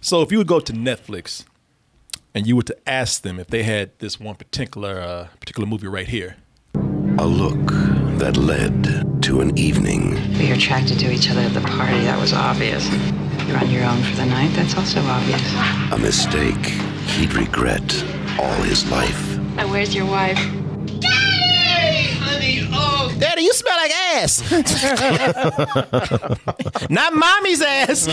So if you would go to Netflix and you were to ask them if they had this one particular movie right here. A look that led to an evening. We are attracted to each other at the party. That was obvious. You're on your own for the night. That's also obvious. A mistake he'd regret all his life. Now, where's your wife? Daddy, you smell like ass. Not mommy's ass.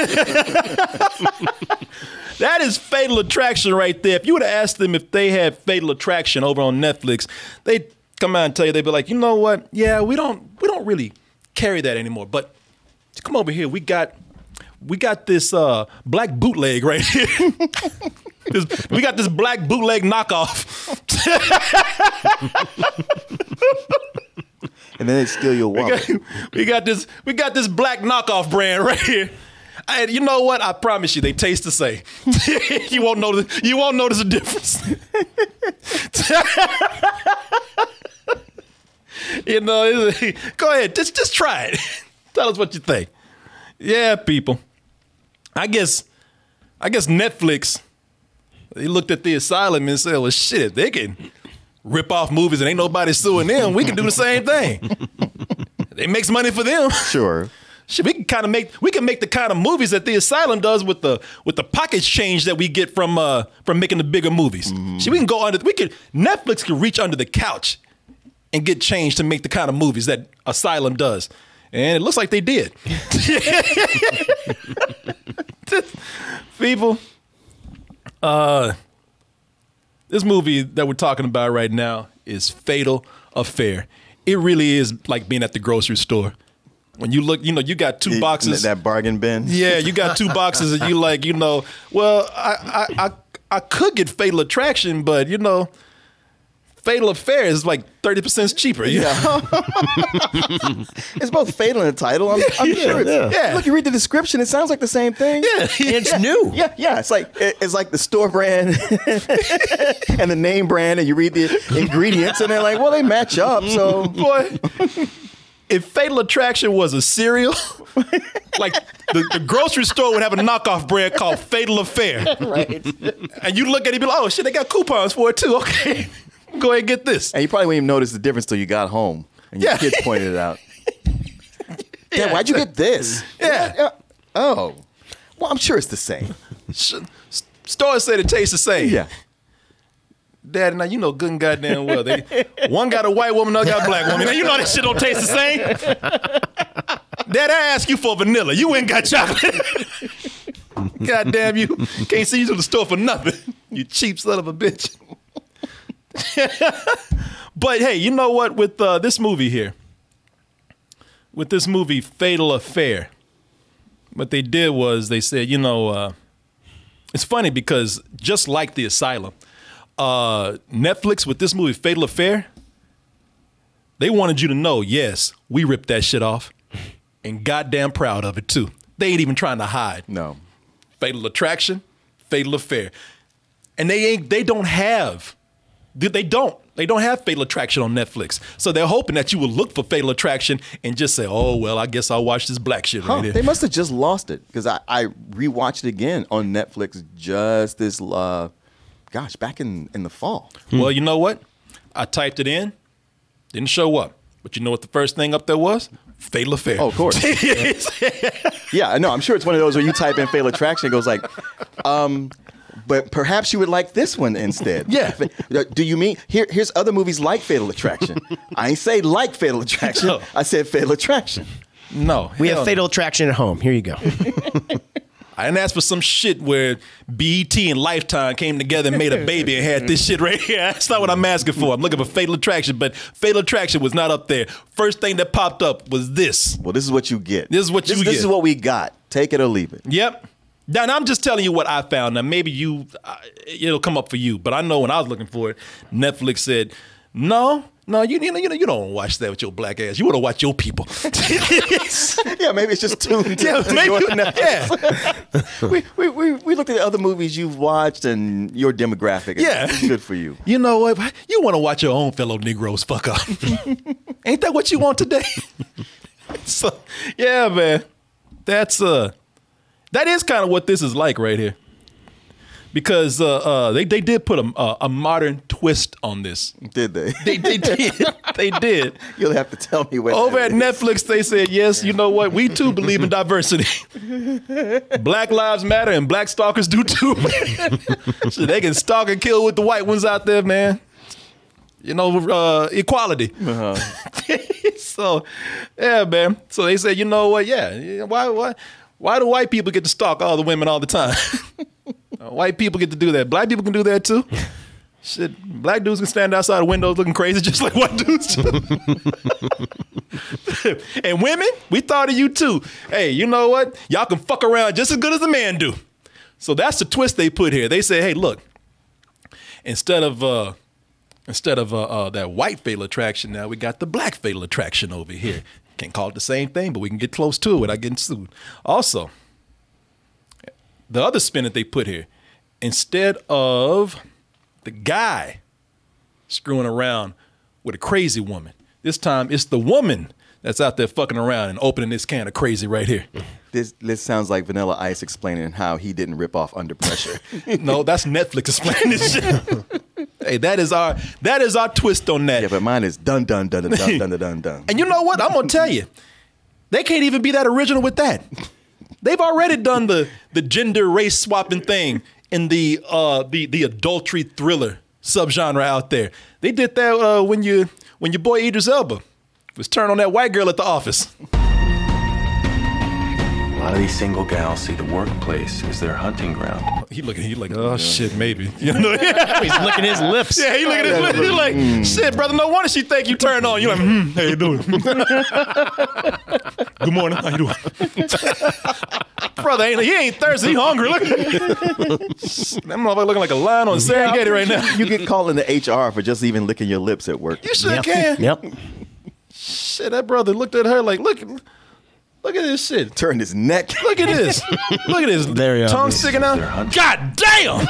That is Fatal Attraction right there. If you would have asked them if they had Fatal Attraction over on Netflix, they'd come out and tell you, they'd be like, you know what? Yeah, we don't really carry that anymore. But come over here. We got this black bootleg right here. We got this black bootleg knockoff. And then they steal your wallet. We got this black knockoff brand right here. And you know what? I promise you, they taste the same. You won't notice a difference. Go ahead, just try it. Tell us what you think. Yeah, people. I guess Netflix, they looked at the asylum and said, well, shit, they can rip off movies and ain't nobody suing them. We can do the same thing. It makes money for them. Sure. Shit, we can make the kind of movies that the asylum does with the pocket change that we get from making the bigger movies. Mm-hmm. Shit, Netflix can reach under the couch and get change to make the kind of movies that asylum does. And it looks like they did. People, this movie that we're talking about right now is Fatal Affair. It really is like being at the grocery store. When you look, you got two boxes. That bargain bin? Yeah, you got two boxes and you like, well, I could get Fatal Attraction, but, Fatal Affair is like 30% cheaper. Yeah. It's both fatal in the title. I'm sure it's, Look, you read the description, it sounds like the same thing. Yeah. It's new. Yeah. It's like the store brand and the name brand, and you read the ingredients, and they're like, well, they match up. So, boy, if Fatal Attraction was a cereal, like the grocery store would have a knockoff brand called Fatal Affair. Right. And you look at it and be like, oh shit, they got coupons for it too. Okay. Go ahead and get this. And you probably wouldn't even notice the difference till you got home and your kids pointed it out. Dad, why'd you get this? Yeah. Oh. Well, I'm sure it's the same. Stores said it tastes the same. Yeah. Daddy, now you know good and goddamn well. One got a white woman, another got a black woman. Now you know that shit don't taste the same. Dad, I asked you for vanilla. You ain't got chocolate. Goddamn you. Can't see you to the store for nothing. You cheap son of a bitch. But hey, you know what? With this movie here, with this movie Fatal Affair, what they did was they said, it's funny because just like the asylum, Netflix with this movie Fatal Affair, they wanted you to know, yes, we ripped that shit off and goddamn proud of it too. They ain't even trying to hide. No. Fatal Attraction, Fatal Affair. And they don't have Fatal Attraction on Netflix. So they're hoping that you will look for Fatal Attraction and just say, oh, well, I guess I'll watch this black shit right here. They must have just lost it because I rewatched it again on Netflix just this, back in the fall. Well, you know what? I typed it in, didn't show up. But you know what the first thing up there was? Fatal Affair. Oh, of course. Yeah, I know. I'm sure it's one of those where you type in Fatal Attraction, it goes like, but perhaps you would like this one instead. Yeah. Do you mean, here's other movies like Fatal Attraction. I ain't say like Fatal Attraction. No. I said Fatal Attraction. No. We have Fatal Attraction at home. Here you go. I didn't ask for some shit where BET and Lifetime came together and made a baby and had this shit right here. That's not what I'm asking for. I'm looking for Fatal Attraction, but Fatal Attraction was not up there. First thing that popped up was this. Well, this is what you get. This is what you get. This is what we got. Take it or leave it. Yep. Now, I'm just telling you what I found. Now, maybe it'll come up for you, but I know when I was looking for it, Netflix said, no, you don't watch that with your black ass. You want to watch your people. Yeah, maybe it's just tuned to we looked at the other movies you've watched and your demographic. Yeah. It's good for you. You know what? You want to watch your own fellow Negroes fuck up. Ain't that what you want today? So, yeah, man. That's That is kind of what this is like right here. Because they did put a modern twist on this. Did they? They did. They did. You'll have to tell me what. Over at Netflix, they said, yes, you know what? We too believe in diversity. Black lives matter and black stalkers do too. So they can stalk and kill with the white ones out there, man. You know, equality. So, yeah, man. So they said, you know what? Yeah, why do white people get to stalk all the women all the time? White people get to do that. Black people can do that too. Shit, black dudes can stand outside of windows looking crazy just like white dudes do. And women, we thought of you too. Hey, you know what? Y'all can fuck around just as good as a man do. So that's the twist they put here. They say, hey, look, instead of that white fatal attraction, now we got the black fatal attraction over here. Can't call it the same thing, but we can get close to it without getting sued. Also, the other spin that they put here, instead of the guy screwing around with a crazy woman, this time it's the woman that's out there fucking around and opening this can of crazy right here. This sounds like Vanilla Ice explaining how he didn't rip off Under Pressure. No, that's Netflix explaining this shit. Hey, that is our twist on that. Yeah, but mine is dun dun dun dun dun dun dun dun. And you know what? I'm gonna tell you, they can't even be that original with that. They've already done the gender race swapping thing in the adultery thriller subgenre out there. They did that when your boy Idris Elba was turned on that white girl at the office. A lot of these single gals see the workplace as their hunting ground. He like, oh shit, maybe. You know? He's licking his lips. Yeah, he looking at his lips. He's like, shit, brother, no wonder she think you turned on. You're like, how you doing? Good morning, how you doing? Brother, he ain't thirsty, he hungry. Look. That motherfucker looking like a lion on Serengeti right now. You get called into HR for just even licking your lips at work. You sure can. Yep. Shit, that brother looked at her like, look at this shit. Turned his neck. Look at this. Look at this. Very tongue obvious. sticking out. God damn.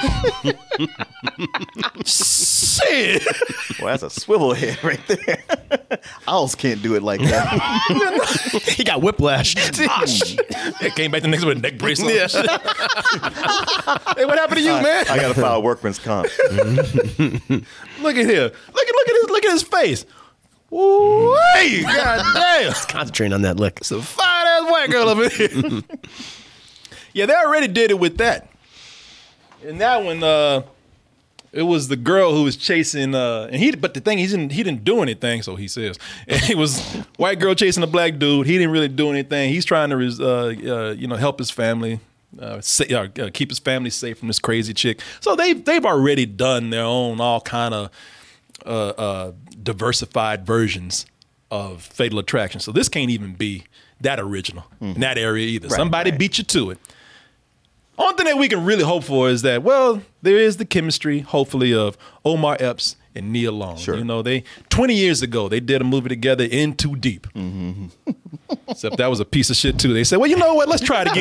Shit. Well, that's a swivel head right there. Owls can't do it like that. He got whiplash. It came back the next with a neck brace on. Yeah. Hey, what happened to you, man? I got to file workman's comp. Look at here. Look at his face. Wait, god damn. Concentrating on that lick. It's a fine ass white girl over here. Yeah, they already did it with that. And that one, it was the girl who was chasing, but the thing, he didn't do anything, so he says. And it was white girl chasing a black dude. He didn't really do anything. He's trying to, help his family, keep his family safe from this crazy chick. So they've already done their own all kind of diversified versions of Fatal Attraction. So this can't even be that original in that area either. Right, Somebody beat you to it. Only thing that we can really hope for is that, well, there is the chemistry, hopefully, of Omar Epps and Nia Long. Sure. 20 years ago, they did a movie together, In Too Deep. Mm-hmm. Except that was a piece of shit too. They said, well, you know what? Let's try it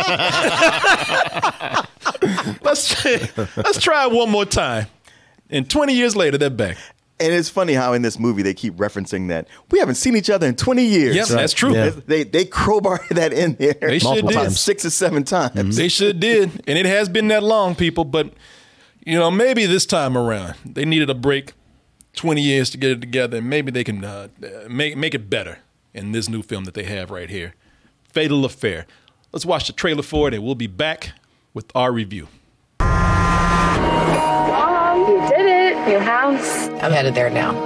again. Let's try it one more time. And 20 years later, they're back. And it's funny how in this movie they keep referencing that we haven't seen each other in 20 years. Yep, that's true. Yeah. They crowbar that in there. They sure Multiple did. times. 6 or 7 times. They sure did. And it has been that long, people. But, maybe this time around, they needed a break, 20 years to get it together. And maybe they can make it better in this new film that they have right here, Fatal Affair. Let's watch the trailer for it, and we'll be back with our review. You did it. New house. I'm headed there now.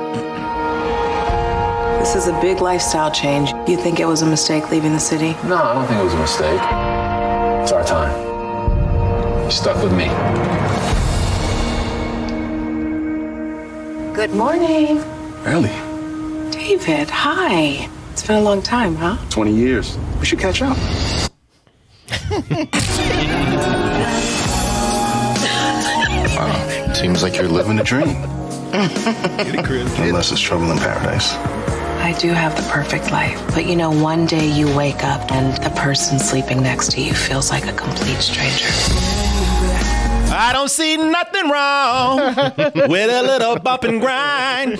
This is a big lifestyle change. You think it was a mistake leaving the city? No, I don't think it was a mistake. It's our time. You're stuck with me. Good morning. Early. David, hi. It's been a long time, huh? 20 years. We should catch up. Wow, seems like you're living a dream. Unless it's trouble in paradise. I do have the perfect life. But one day you wake up and the person sleeping next to you feels like a complete stranger. I don't see nothing wrong with a little bump and grind.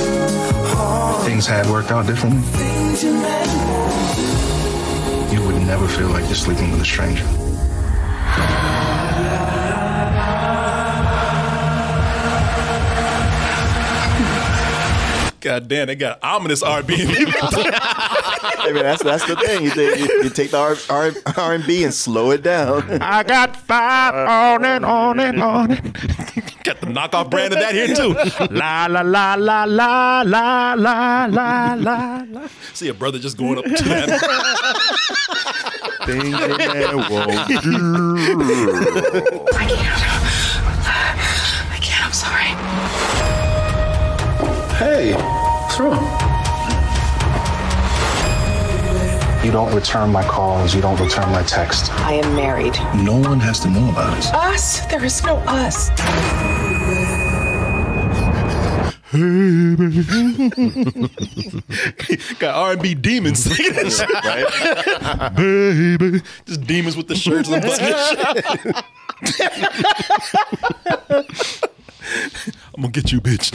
Things had worked out differently. You would never feel like you're sleeping with a stranger. God damn, they got ominous R&B. Hey man, that's the thing. You take the R&B and slow it down. I got 5 on and on and on. Got the knockoff brand of that here too. La la la la la la la la la. See a brother just going up to that. Things a man won't do. I can't. I'm sorry. Hey, what's wrong? You don't return my calls. You don't return my texts. I am married. No one has to know about us. Us? There is no us. Got R&B demons singing that shit. Right? Baby. Just demons with the shirts and buttons. I'm gonna get you, bitch.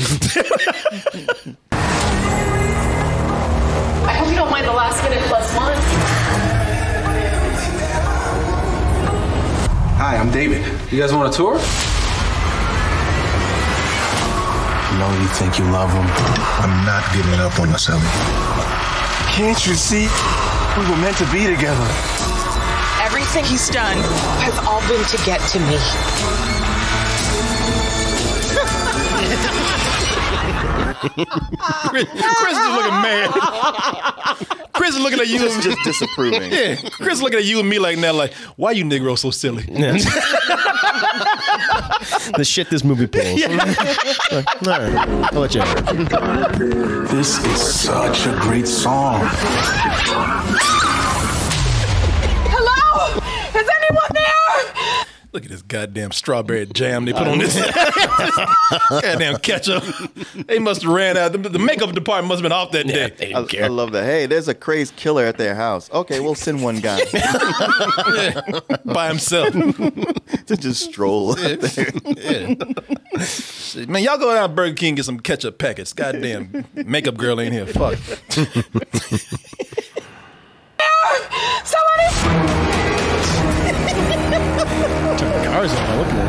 I hope you don't mind the last minute +1. Hi, I'm David. You guys want a tour? I know you think you love him. I'm not giving up on us, Ellie. Can't you see? We were meant to be together. Everything he's done has all been to get to me. Chris is looking mad. Chris is looking at you. Just disapproving. Yeah, Chris looking at you and me like that, like, why you Negro so silly? Yeah. The shit this movie pulls. Yeah. All right, I'll let you have it. This is such a great song. Hello? Is anyone there? Look at this goddamn strawberry jam they put on this. Goddamn ketchup. They must have ran out. The makeup department must have been off that day. I love that. Hey, there's a crazed killer at their house. Okay, we'll send one guy. Yeah. By himself. To just stroll out there. Yeah. Shit, man, y'all go down to Burger King and get some ketchup packets. Goddamn makeup girl ain't here. Fuck. Somebody! Turn the cars on. Looking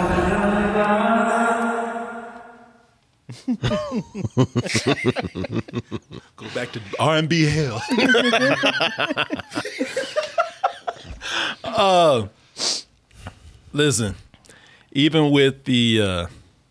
at Go back to R&B hell. Listen, even with the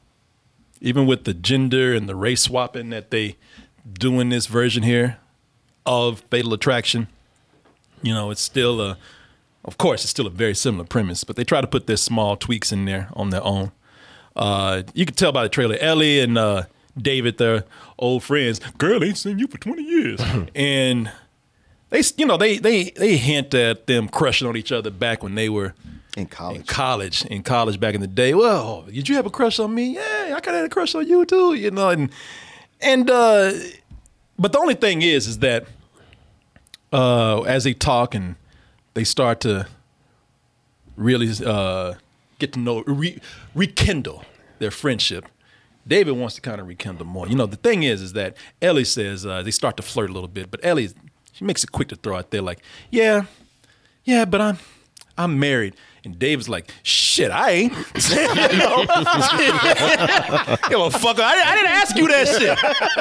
gender and the race swapping that they do in this version here of Fatal Attraction, you know, it's still of course, it's still a very similar premise, but they try to put their small tweaks in there on their own. You can tell by the trailer, Ellie and David, they're old friends. Girl, ain't seen you for 20 years. And they hint at them crushing on each other back when they were in college back in the day. Well, did you have a crush on me? Yeah, I kind of had a crush on you too, you know. But the only thing is that as they talk and they start to really get to know, rekindle their friendship, David wants to kind of rekindle more. You know, the thing is that Ellie says they start to flirt a little bit, but Ellie, she makes it quick to throw out there like, yeah, but I'm married. And David's like, shit, I ain't. Yo, fucker, I didn't ask you that shit.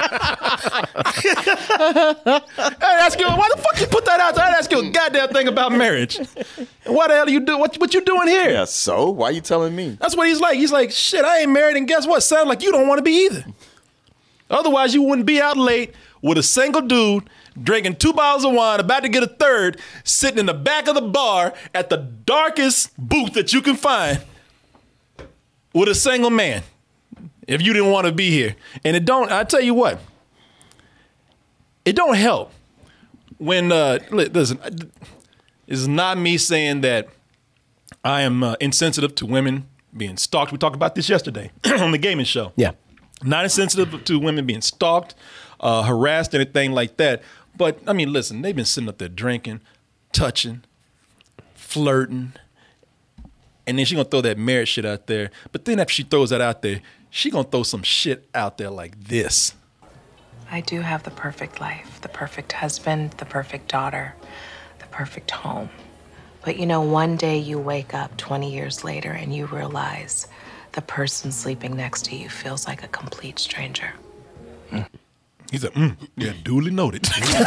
I didn't ask you, why the fuck you put that out there? I didn't ask you a goddamn thing about marriage. And why the hell are you doing, what you doing here? Yeah, so? Why are you telling me? That's what he's like. He's like, shit, I ain't married, and guess what? Sounds like you don't want to be either. Otherwise, you wouldn't be out late with a single dude drinking 2 bottles of wine, about to get a third, sitting in the back of the bar at the darkest booth that you can find with a single man if you didn't want to be here. And I tell you what, it don't help when, listen, it's not me saying that I am insensitive to women being stalked. We talked about this yesterday on the gaming show. Yeah. Not insensitive to women being stalked, harassed, anything like that. But, I mean, listen, they've been sitting up there drinking, touching, flirting, and then she's going to throw that marriage shit out there. But then after she throws that out there, she's going to throw some shit out there like this. I do have the perfect life, the perfect husband, the perfect daughter, the perfect home. But you know, one day you wake up 20 years later and you realize the person sleeping next to you feels like a complete stranger. He said, yeah, duly noted.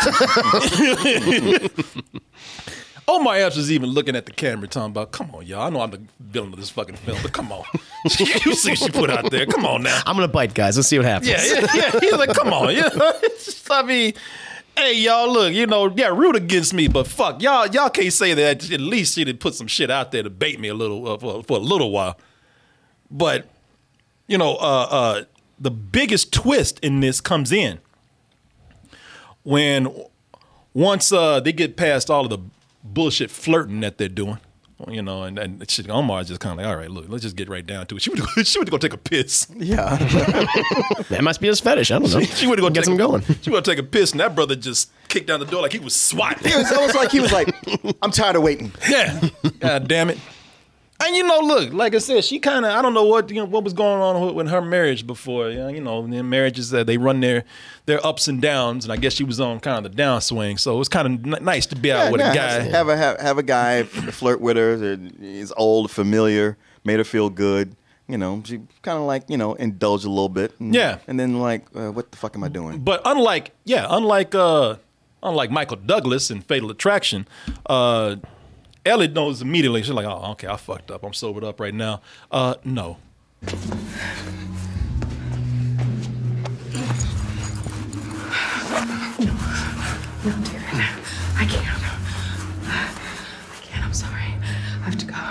Omar Epps was even looking at the camera talking about, come on, y'all. I know I'm the villain of this fucking film, but come on. You see what she put out there. Come on now. I'm going to bite, guys. Let's see what happens. Yeah. He's like, come on. I mean, hey, y'all, look, root against me, but fuck, y'all can't say that. At least she did put some shit out there to bait me a little for a little while. But, the biggest twist in this comes in once they get past all of the bullshit flirting that they're doing, and shit, Omar's just kind of like, all right, look, let's just get right down to it. She went to go take a piss. Yeah. That must be his fetish. I don't know. She went to go get him going. She went to take a piss, and that brother just kicked down the door like he was swatting. It was almost like he was like, I'm tired of waiting. Yeah. God damn it. And look, like I said, she kind of, I don't know what was going on with her marriage before. In marriages that they run their ups and downs, and I guess she was on kind of the downswing. So it was kind of nice to be out with a guy. Have a guy flirt with her. He's old, familiar, made her feel good. She kind of like, indulged a little bit. And then like, what the fuck am I doing? But unlike Michael Douglas in Fatal Attraction, Ellie knows immediately. She's like, oh, okay, I fucked up. I'm sobered up right now. No. No, David. I can't. I'm sorry. I have to go.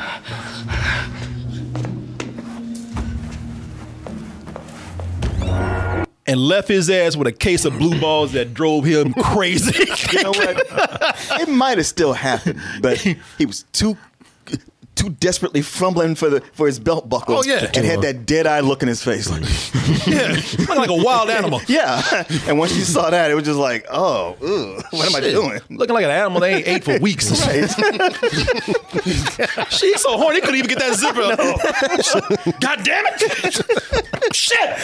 And left his ass with a case of blue balls that drove him crazy. You know what? It might have still happened, but he was too desperately fumbling for his belt buckle. Oh, yeah. And had that dead eye look in his face. Like, yeah, like a wild animal. Yeah. And once you saw that, it was just like, oh, what am I doing? Looking like an animal they ain't ate for weeks. Right. She's so horny, he couldn't even get that zipper up. No. God damn it. Shit.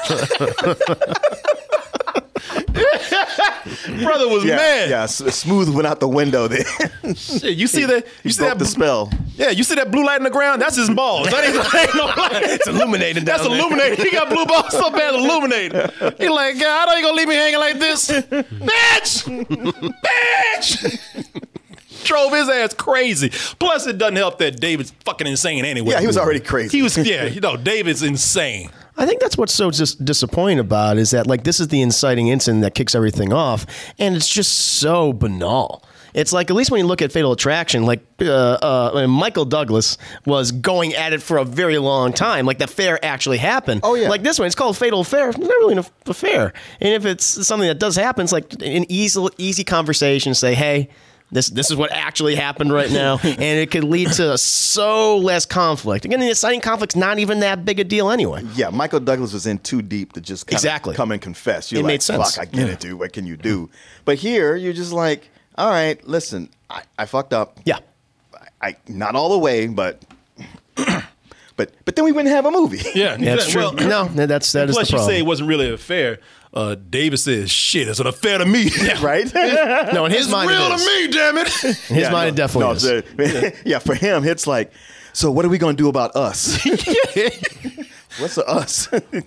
Brother was mad. Yeah, smooth went out the window there. Shit, you see that? You see broke that the spell? Yeah, you see that blue light in the ground? That's his balls. That ain't no light. It's illuminated. That's illuminated. He got blue balls so bad, illuminated. He like, God, I know you gonna leave me hanging like this, bitch. Drove his ass crazy. Plus, it doesn't help that David's fucking insane anyway. Yeah, he was already crazy. He was, David's insane. I think that's what's so just disappointing about it is that, like, this is the inciting incident that kicks everything off, and it's just so banal. It's like, at least when you look at Fatal Attraction, like Michael Douglas was going at it for a very long time. Like, the affair actually happened. Oh, yeah. Like this one, it's called Fatal Affair. It's not really an affair. And if it's something that does happen, it's like an easy conversation. Say, hey, this is what actually happened right now, and it could lead to so less conflict. Again, the inciting conflict's not even that big a deal anyway. Yeah, Michael Douglas was in too deep to just kind of come and confess. You're it like, made sense. Fuck, I get it, dude. What can you do? But here, you're just like, all right, listen, I fucked up. Yeah. I not all the way, but then we wouldn't have a movie. Yeah, that's true. Well, no, that's the problem. Plus, you say it wasn't really an affair. David says, "Shit, it's an affair to me." Yeah. Right? No, in his it's mind, real it is. to me. Damn it! In his mind, it definitely is. Yeah, for him, it's like, so what are we gonna do about us? What's the us?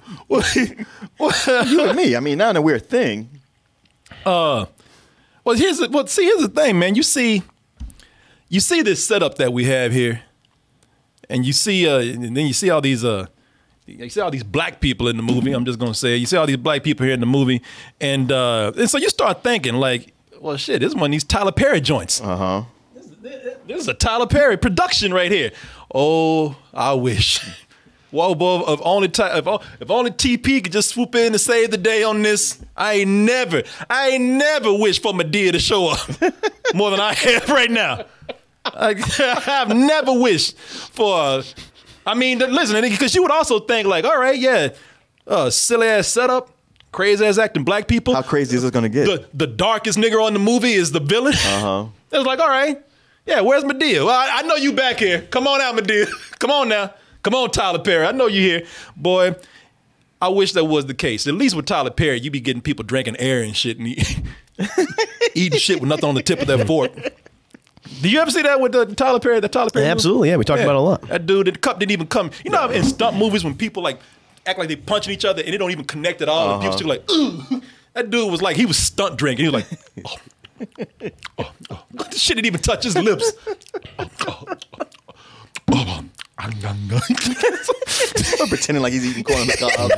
You and me. I mean, not a weird thing. Well, here's the thing, man. You see this setup that we have here, and you see, and then you see all these, you see all these black people in the movie. I'm just gonna say, you see all these black people here in the movie, and so you start thinking like, well, shit, this is one of these Tyler Perry joints. This is a Tyler Perry production right here. Oh, I wish. Whoa, boy, if only TP could just swoop in and save the day on this. I ain't never wished for Madea to show up more than I have right now. I've never wished for. I mean, listen, because you would also think like, all right, yeah, silly ass setup, crazy ass acting black people. How crazy is this gonna get? The darkest nigga on the movie is the villain. It's like, all right, yeah, where's Madea? Well, I know you back here. Come on out, Madea. Come on now. Come on, Tyler Perry. I know you here. Boy, I wish that was the case. At least with Tyler Perry, you be getting people drinking air and shit and eating shit with nothing on the tip of their fork. Do you ever see that with the Tyler Perry? Absolutely, yeah. We talked about it a lot. That dude, the cup didn't even come. You know how in stunt movies when people like act like they punching each other and they don't even connect at all. And people still like, ooh. That dude was like, he was stunt drinking. He was like, this shit didn't even touch his lips. Pretending like he's eating corn on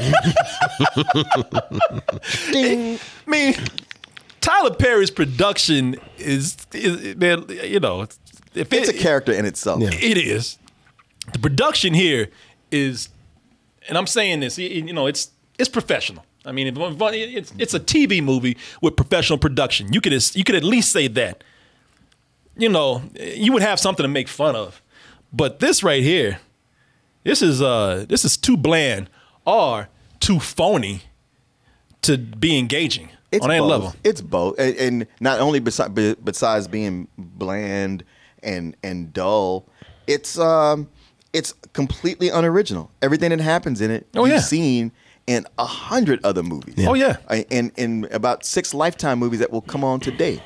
the cob. Ding. I mean, Tyler Perry's production is man, you know, it's a character in itself. Yeah. It is. The production here is, and I'm saying this, you know, it's professional. I mean, it's a TV movie with professional production. You could at least say that. You know, you would have something to make fun of. But this right here, this is too bland or too phony to be engaging on any level. It's both, and not only besides being bland and dull, it's completely unoriginal. Everything that happens in it, you've seen in 100 other movies. Yeah. Oh yeah, and in about 6 Lifetime movies that will come on today.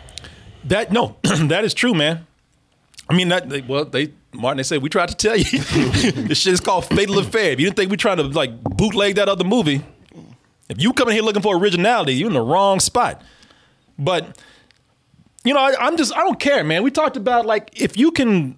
That is true, man. I mean, Martin, they said, we tried to tell you. This shit is called Fatal Affair. If you didn't think we trying to like bootleg that other movie, if you come in here looking for originality, you're in the wrong spot. But, you know, I don't care, man. We talked about like, if you can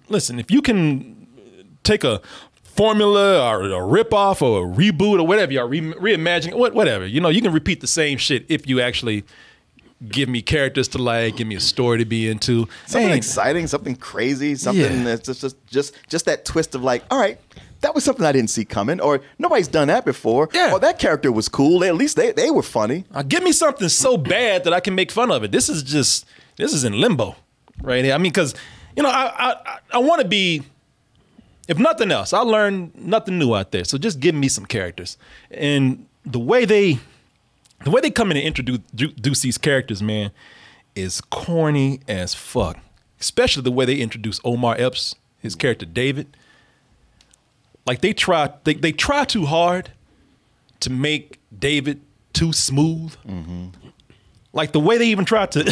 take a formula or a ripoff or a reboot or whatever, you're reimagining, whatever. You know, you can repeat the same shit if you actually give me characters to like, give me a story to be into. Something exciting, something crazy, something that's just that twist of like, all right, that was something I didn't see coming, or nobody's done that before. Yeah. Or that character was cool. At least they were funny. Give me something so bad that I can make fun of it. This is in limbo right here. I mean, because, you know, I want to be, if nothing else, I'll learn nothing new out there. So just give me some characters. And the way they come in and introduce these characters, man, is corny as fuck. Especially the way they introduce Omar Epps, his character David. Like they try too hard to make David too smooth. Mm-hmm. Like the way they even tried to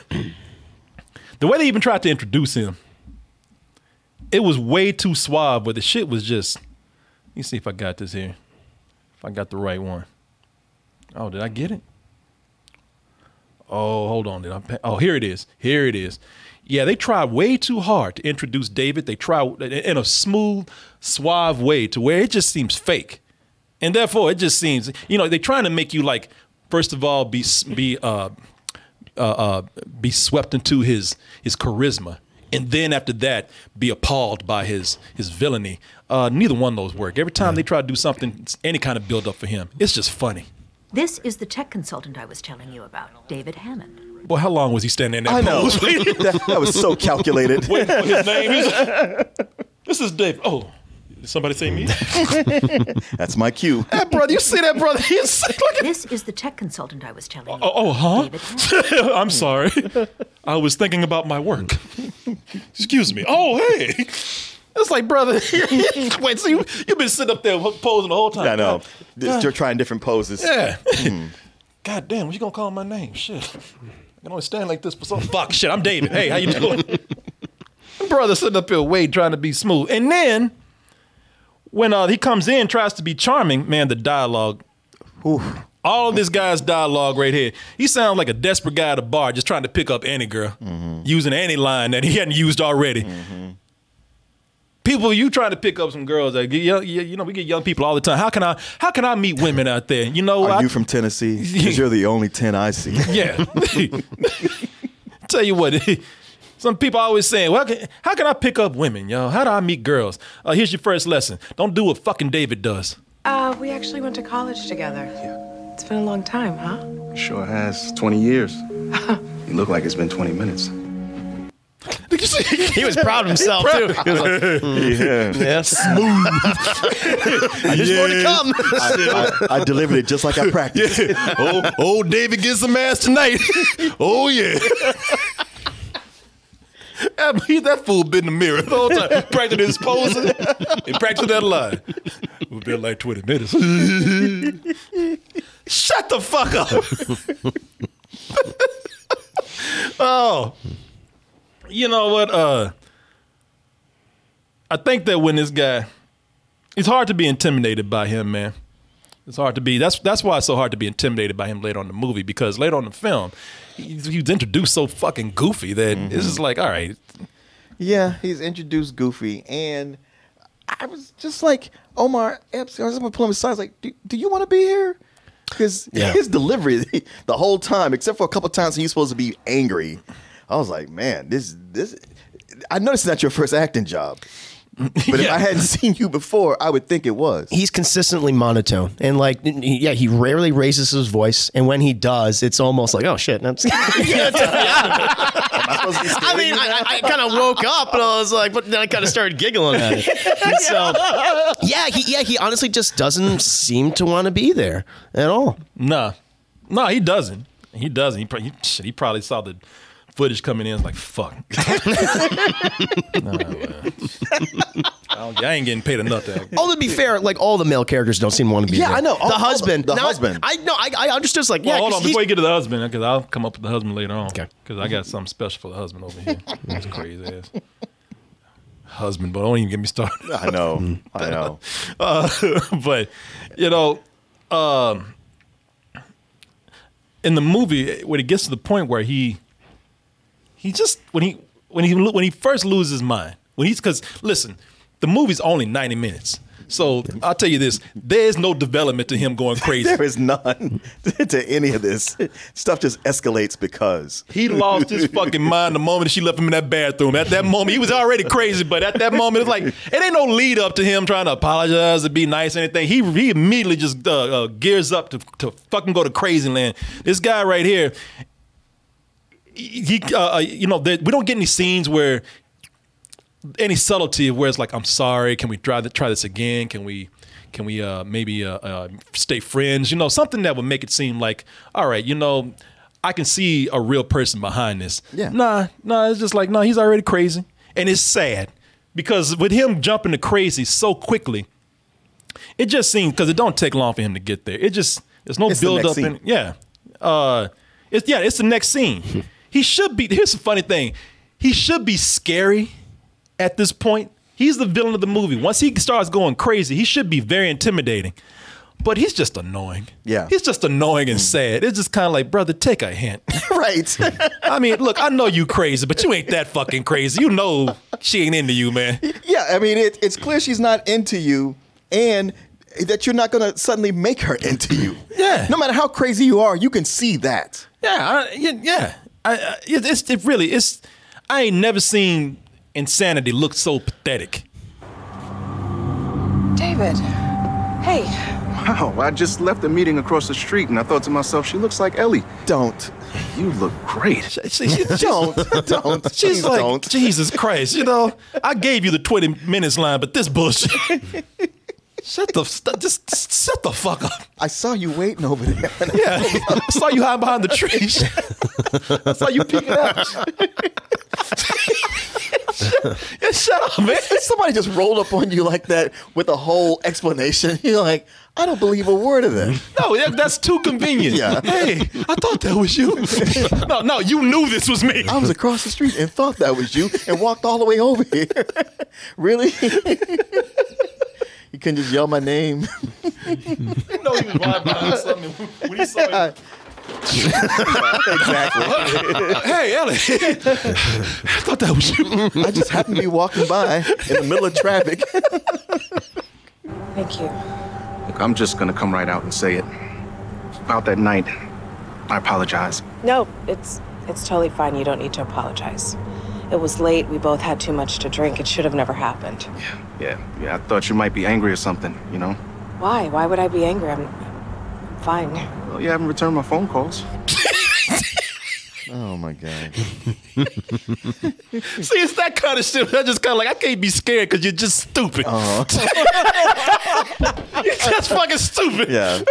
introduce him, it was way too suave, but the shit was just, let me see if I got this here. If I got the right one. Oh, did I get it? Oh, hold on. Here it is. Here it is. Yeah, they tried way too hard to introduce David. They tried in a smooth, suave way to where it just seems fake. And therefore, it just seems, you know, they're trying to make you like, first of all, be swept into his charisma. And then after that, be appalled by his villainy. Neither one of those work. Every time they try to do something, any kind of build up for him, it's just funny. This is the tech consultant I was telling you about, David Hammond. Boy, how long was he standing in that I know. pose? that was so calculated. Wait for his name. This is Dave. Oh, did somebody say me? That's my cue. Hey, brother, you see that, brother? This is the tech consultant I was telling you about. Huh? David I'm sorry. I was thinking about my work. Excuse me. Oh, hey. It's like, brother, wait, so you've been sitting up there posing the whole time. I know. You're trying different poses. Yeah. God damn, what you gonna call my name? Shit. I can only stand like this for so fuck. Shit, I'm David. Hey, how you doing? Brother sitting up here waiting, trying to be smooth. And then, when he comes in, tries to be charming, man, the dialogue. Oof. All of this guy's dialogue right here. He sounds like a desperate guy at a bar just trying to pick up any girl, using any line that he hadn't used already. Mm-hmm. People, you trying to pick up some girls. Like, you know, we get young people all the time. How can I meet women out there? You know, Are you from Tennessee? Because you're the only 10 I see. Yeah. Tell you what, some people always saying, well, how can I pick up women, yo? How do I meet girls? Here's your first lesson. Don't do what fucking David does. We actually went to college together. Yeah. It's been a long time, huh? Sure has. 20 years. You look like it's been 20 minutes. Did you see? He was proud of himself, too. He was like, yeah. Smooth. I just want to come. I delivered it just like I practiced. Yeah. Old David gets some ass tonight. Oh, yeah. That fool been in the mirror the whole time. Practicing his posing and practicing that line. We'll be like 20 minutes. Shut the fuck up. Oh. You know what? I think that when this guy, it's hard to be intimidated by him, man. It's hard to be. That's why it's so hard to be intimidated by him later on in the movie, because later on in the film, he's introduced so fucking goofy that it's just like, all right. Yeah, he's introduced goofy, and I was just like, Omar Epps, I was going to pull him aside. I was like, do you want to be here? Because his delivery the whole time, except for a couple times he's supposed to be angry, I was like, man, this. I know it's not your first acting job. But if I hadn't seen you before, I would think it was. He's consistently monotone, and he rarely raises his voice, and when he does, it's almost like, oh shit. I mean, I kind of woke up and I was like, but then I kind of started giggling at it. And so, he honestly just doesn't seem to want to be there at all. No, he doesn't. He probably saw the footage coming in, like, fuck. I ain't getting paid enough to act. To be fair, like, all the male characters don't seem to want to be there. Yeah, I know. The husband. The husband. I understood. It's like, hold on, before you get to the husband, because I'll come up with the husband later on. Okay. Because I got something special for the husband over here. That's crazy ass. Husband, but don't even get me started. I know. But, in the movie, when it gets to the point where he just when he first loses his mind, because listen, the movie's only 90 minutes, so I'll tell you this: there's no development to him going crazy. There is none to any of this stuff. Just escalates because he lost his fucking mind the moment she left him in that bathroom. At that moment, he was already crazy, but at that moment, it's like it ain't no lead up to him trying to apologize or be nice or anything. He immediately just gears up to fucking go to crazy land. This guy right here. We don't get any scenes where any subtlety where it's like, I'm sorry, can we try this again? Can we maybe stay friends? Something that would make it seem like, all right, I can see a real person behind this. Yeah. Nah, it's just like, he's already crazy. And it's sad because with him jumping to crazy so quickly, it just seems, because it don't take long for him to get there. There's no build up in it. Yeah. It's the next scene. He should be, here's the funny thing, he should be scary at this point. He's the villain of the movie. Once he starts going crazy, he should be very intimidating. But he's just annoying. Yeah. He's just annoying and sad. It's just kind of like, brother, take a hint. Right. I mean, look, I know you crazy, but you ain't that fucking crazy. You know she ain't into you, man. Yeah, I mean, it's clear she's not into you, and that you're not going to suddenly make her into you. Yeah. No matter how crazy you are, you can see that. Yeah, I ain't never seen insanity look so pathetic. David. Hey. Wow, I just left the meeting across the street and I thought to myself, she looks like Ellie. Don't. You look great. Don't. She's like, don't. Jesus Christ, I gave you the 20 minutes line, but this bullshit. Shut the fuck up. I saw you waiting over there. Yeah, I saw you hiding behind the trees. I saw you peeking out. Shut up, man. Somebody just rolled up on you like that with a whole explanation. You're like, I don't believe a word of that. No, that's too convenient. Yeah. Hey, I thought that was you. No, you knew this was me. I was across the street and thought that was you and walked all the way over here. Really? You couldn't just yell my name. He was right behind something when he saw you. Exactly. Hey, Ellie. I thought that was you. I just happened to be walking by in the middle of traffic. Thank you. Look, I'm just gonna come right out and say it. About that night, I apologize. No, it's totally fine. You don't need to apologize. It was late. We both had too much to drink. It should have never happened. Yeah, I thought you might be angry or something, Why? Why would I be angry? I'm fine. Well, you haven't returned my phone calls. Oh, my God. See, it's that kind of shit. I just kind of like, I can't be scared because you're just stupid. You're just fucking stupid. Yeah.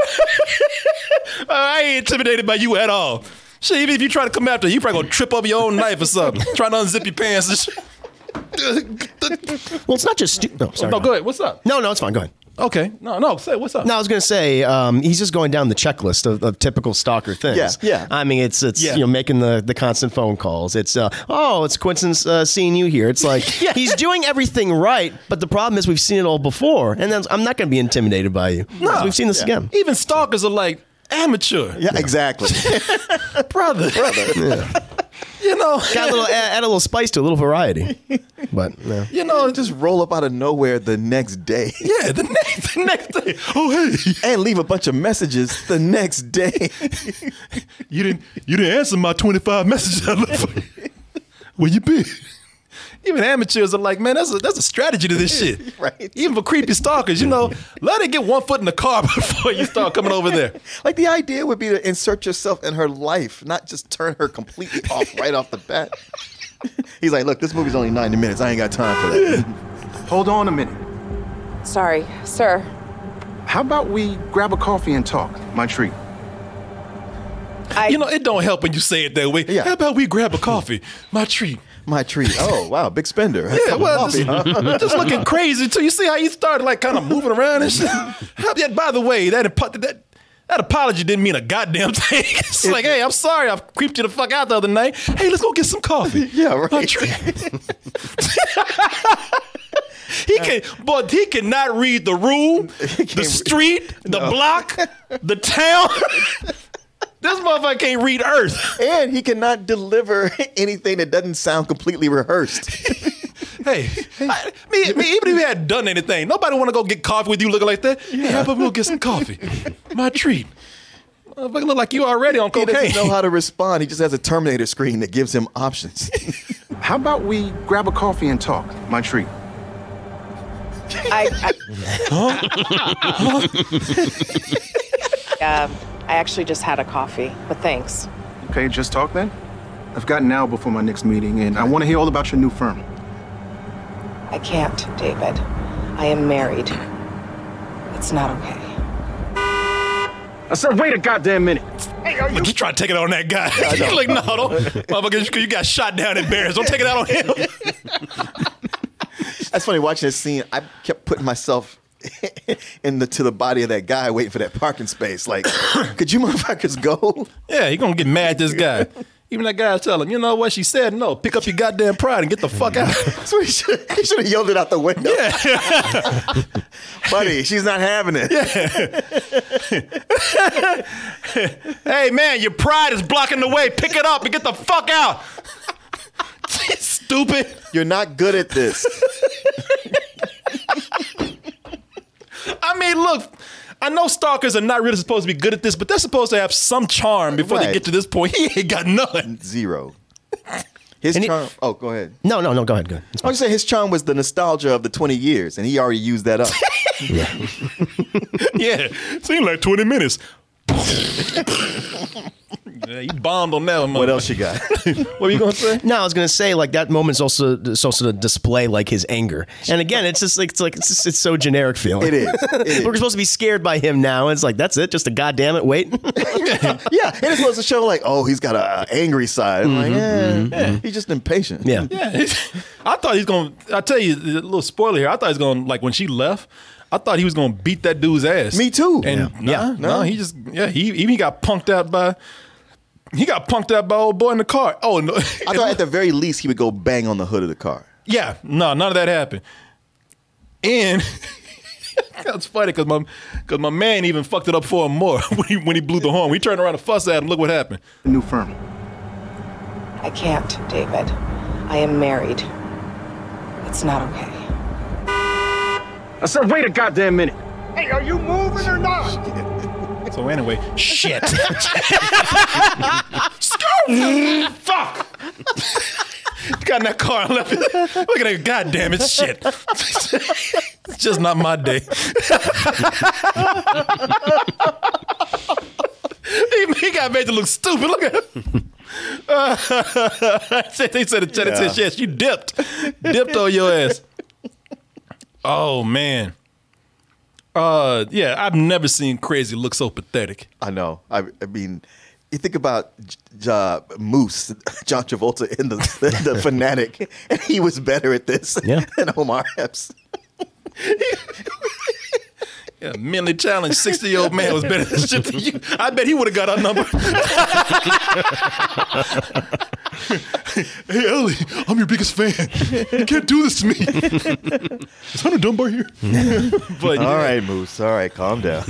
I ain't intimidated by you at all. Shit, even if you try to come after, you probably gonna trip over your own knife or something. Trying to unzip your pants and shit. Well, it's not just... No, sorry. No, go ahead. What's up? No, it's fine. Go ahead. Okay. No. Say what's up? No, I was going to say he's just going down the checklist of typical stalker things. Yeah. I mean, it's making the constant phone calls. It's it's coincidence seeing you here. It's like he's doing everything right, but the problem is we've seen it all before, and then I'm not going to be intimidated by you. No, we've seen this again. Even stalkers are like amateur. Yeah, exactly. brother. Yeah. You know, add a little spice to it, a little variety. But no. You know, just roll up out of nowhere the next day. Yeah, the next day. Oh hey, and leave a bunch of messages the next day. You didn't answer my 25 messages I left for you. Where you been? Even amateurs are like, man, that's a strategy to this shit. Right. Even for creepy stalkers, let it get one foot in the car before you start coming over there. Like the idea would be to insert yourself in her life, not just turn her completely off right off the bat. He's like, look, this movie's only 90 minutes. I ain't got time for that. Hold on a minute. Sorry, sir. How about we grab a coffee and talk? My treat. It don't help when you say it that way. Yeah. How about we grab a coffee? My treat. My treat. Oh, wow, big spender. Yeah, well, just looking crazy too. You see how you started like kind of moving around and shit? By the way, that apology didn't mean a goddamn thing. It's like, hey, I'm sorry I creeped you the fuck out the other night. Hey, let's go get some coffee. Yeah, right. My treat. He cannot read the room, the street, the block, the town. This motherfucker can't read Earth. And he cannot deliver anything that doesn't sound completely rehearsed. Hey, even if you hadn't done anything, nobody want to go get coffee with you looking like that. Yeah. Hey, how about we go get some coffee? My treat. Motherfucker look like you already on cocaine. He doesn't know how to respond. He just has a Terminator screen that gives him options. How about we grab a coffee and talk? My treat. I actually just had a coffee, but thanks. Okay, just talk then. I've got an hour before my next meeting, and I want to hear all about your new firm. I can't, David. I am married. It's not okay. I said, wait a goddamn minute. Hey, look, you trying to take it on that guy. You're like, no, don't. Motherfucker, you got shot down in Bears. Don't take it out on him. That's funny, watching this scene, I kept putting myself to the body of that guy waiting for that parking space. Like, could you motherfuckers go? Yeah, he gonna get mad at this guy. Even that guy tell him, you know what? She said no. Pick up your goddamn pride and get the fuck out. So he should have yelled it out the window. Yeah. Buddy, she's not having it. Yeah. Hey, man, your pride is blocking the way. Pick it up and get the fuck out. Stupid. You're not good at this. I mean, look, I know stalkers are not really supposed to be good at this, but they're supposed to have some charm before they get to this point. He ain't got none. Zero. His charm. Oh, go ahead. No, go ahead. I was say his charm was the nostalgia of the 20 years, and he already used that up. Yeah. Seemed like 20 minutes. Yeah, you bombed on that one. What else you got? What were you gonna say? No, I was gonna say like that moment's also to display like his anger. And again, it's just like it's so generic feeling. It is. We're supposed to be scared by him now. And it's like that's it. Just a goddamn it. Wait. Yeah, and it's supposed to show like, oh, he's got an angry side. I'm like, he's just impatient. Yeah. I thought he's gonna. I tell you, a little spoiler here. I thought he's gonna like when she left. I thought he was gonna beat that dude's ass. Me too. And no, he just he got punked out by. He got punked out by old boy in the car. Oh no! I thought at the very least he would go bang on the hood of the car. Yeah, no, none of that happened. And that's funny because my man even fucked it up for him more when he blew the horn. We turned around and fussed at him. Look what happened. New firm. I can't, David. I am married. It's not okay. I said, wait a goddamn minute. Hey, are you moving or not? So anyway, shit. Fuck. Got in that car and left it. Look at that, goddamn it, shit. It's just not my day. He got made to look stupid. Look at him. They said, yes, you dipped on your ass. Oh man. Yeah, I've never seen crazy look so pathetic. I know. I mean, you think about Moose, John Travolta in the Fanatic, and he was better at this than Omar Epps. Yeah, mentally challenged 60-year-old man was better than shit than you. I bet he would have got our number. Hey, Ellie, I'm your biggest fan. You can't do this to me. Is Hunter Dunbar here? But, all right, Moose. All right, calm down.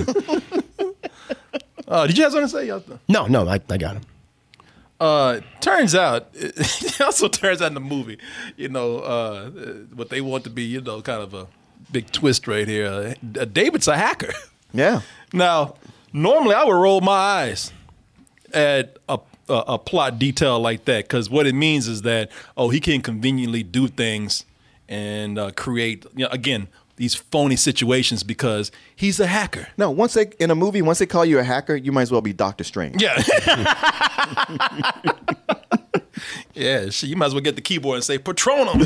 Did you have something to say? No, I got him. Turns out, it also turns out in the movie, what they want to be, kind of a big twist right here. David's a hacker. Yeah. Now, normally I would roll my eyes at a plot detail like that, because what it means is that, he can conveniently do things and create, again, these phony situations because he's a hacker. No, once they call you a hacker, you might as well be Doctor Strange. Yeah. Yeah, you might as well get the keyboard and say Patronum.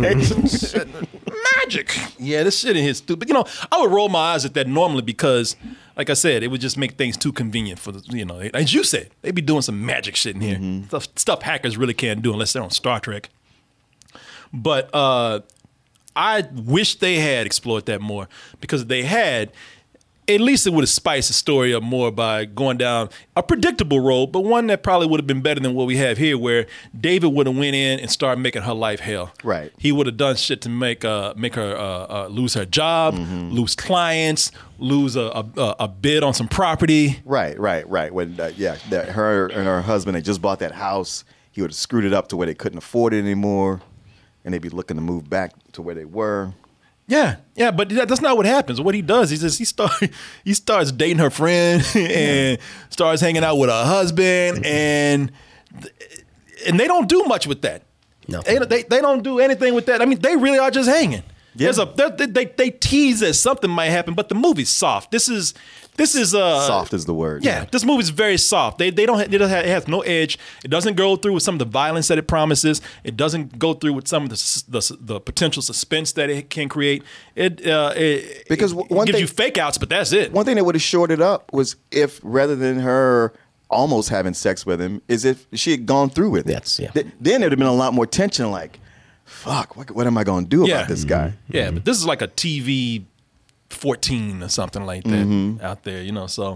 Magic. Yeah, this shit in here is stupid. I would roll my eyes at that normally because, like I said, it would just make things too convenient for as you said, they be doing some magic shit in here. Mm-hmm. Stuff hackers really can't do unless they're on Star Trek. But I wish they had explored that more, because if they had, at least it would have spiced the story up more by going down a predictable road, but one that probably would have been better than what we have here, where David would have went in and started making her life hell. Right. He would have done shit to make her lose her job, lose clients, lose a bid on some property. Right. When her and her husband had just bought that house, he would have screwed it up to where they couldn't afford it anymore, and they'd be looking to move back to where they were. Yeah, but that's not what happens. What he does is he starts dating her friend and starts hanging out with her husband, and they don't do much with that. No, they don't do anything with that. I mean, they really are just hanging. Yeah. They tease that something might happen, but the movie's soft. This is soft is the word. Yeah, this movie's very soft. It has no edge. It doesn't go through with some of the violence that it promises. It doesn't go through with some of the potential suspense that it can create. It gives you fake outs, but that's it. One thing that would have shored it up was if, rather than her almost having sex with him, is if she had gone through with it. Yes, yeah. Then there'd have been a lot more tension. Like, fuck, what am I going to do about this guy? Yeah, but this is like a TV 14 or something like that out there, so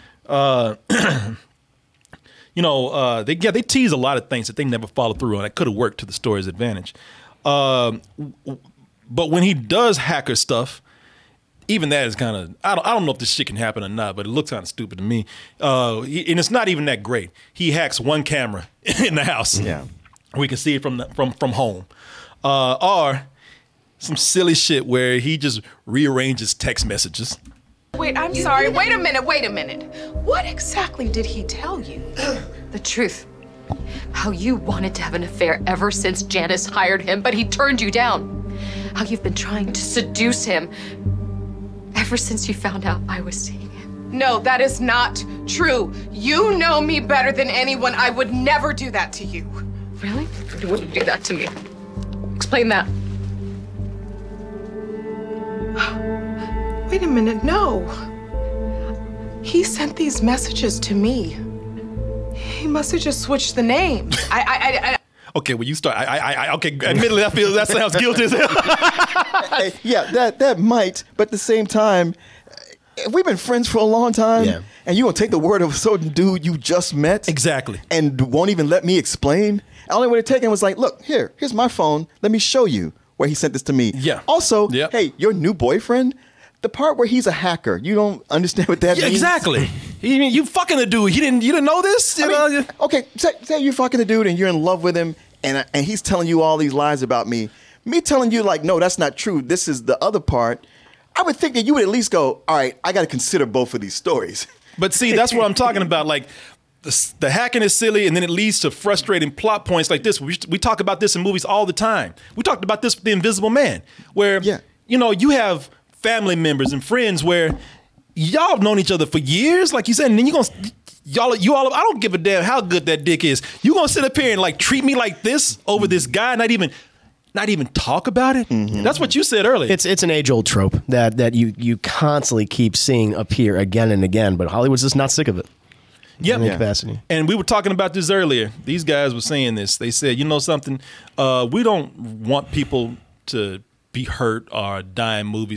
they tease a lot of things that they never follow through on. That could have worked to the story's advantage. But when he does hacker stuff, even that is kind of, I don't know if this shit can happen or not, but it looks kind of stupid to me. And it's not even that great. He hacks one camera in the house. Yeah, we can see it from home. Or some silly shit where he just rearranges text messages. Wait, I'm sorry. Wait a minute. What exactly did he tell you? The truth. How you wanted to have an affair ever since Janice hired him, but he turned you down. How you've been trying to seduce him ever since you found out I was seeing him. No, that is not true. You know me better than anyone. I would never do that to you. Really? You wouldn't do that to me. Explain that. Wait a minute, no. He sent these messages to me. He must have just switched the name. Okay, when you start, okay, admittedly, that sounds guilty as hell. Yeah, that might, but at the same time, we've been friends for a long time, and you gonna take the word of a certain dude you just met? Exactly. And won't even let me explain? All I would have taken was like, look, here's my phone. Let me show you where he sent this to me. Yeah. Also, hey, your new boyfriend, the part where he's a hacker, you don't understand what that means? Exactly. You fucking the dude. You didn't know this? Okay, say you're fucking the dude and you're in love with him, and he's telling you all these lies about me. Me telling you, like, no, that's not true. This is the other part. I would think that you would at least go, all right, I got to consider both of these stories. But see, that's what I'm talking about. Like, the hacking is silly, and then it leads to frustrating plot points like this. We talk about this in movies all the time. We talked about this with The Invisible Man, where you have family members and friends where y'all have known each other for years, like you said, and then you all I don't give a damn how good that dick is. You gonna sit up here and like treat me like this over this guy, not even talk about it? Mm-hmm. That's what you said earlier. It's an age-old trope that you constantly keep seeing appear again and again, but Hollywood's just not sick of it. Yep. In capacity. And we were talking about this earlier. These guys were saying this. They said, you know something? We don't want people to be hurt or die in movies.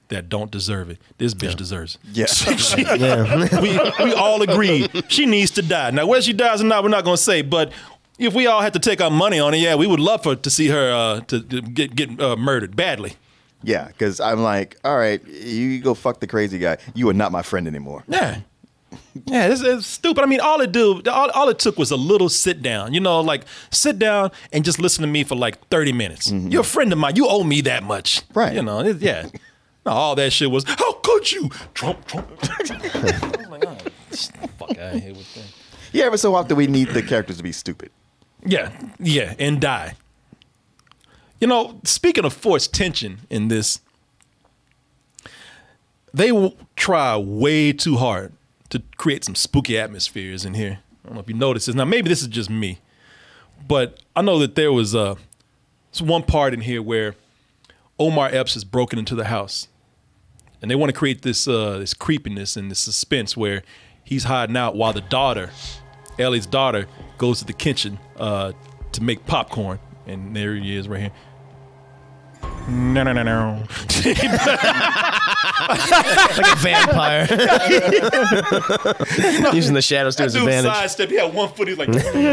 that don't deserve it. This bitch deserves it. Yeah. We all agree she needs to die. Now, whether she dies or not, we're not going to say. But if we all had to take our money on it, yeah, we would love to see her to get murdered badly. Yeah, because I'm like, all right, you go fuck the crazy guy. You are not my friend anymore. Yeah. Yeah, it's stupid. I mean, all it took was a little sit down. You know, like sit down and just listen to me for like 30 minutes. Mm-hmm. You're a friend of mine. You owe me that much. Right. You know, yeah. No, all that shit was, how could you? Trump. Oh my God. Fuck out of here with that. Yeah, every so often we need the characters to be stupid. Yeah, and die. You know, speaking of forced tension in this, they try way too hard to create some spooky atmospheres in here. I don't know if you noticed this. Now, maybe this is just me, but I know that there was one part in here where Omar Epps has broken into the house, and they want to create this creepiness and this suspense where he's hiding out while the daughter, Ellie's daughter, goes to the kitchen to make popcorn, and there he is right here. No. Like a vampire. Using the shadows to his advantage. Sidestep. He had one foot. He's like.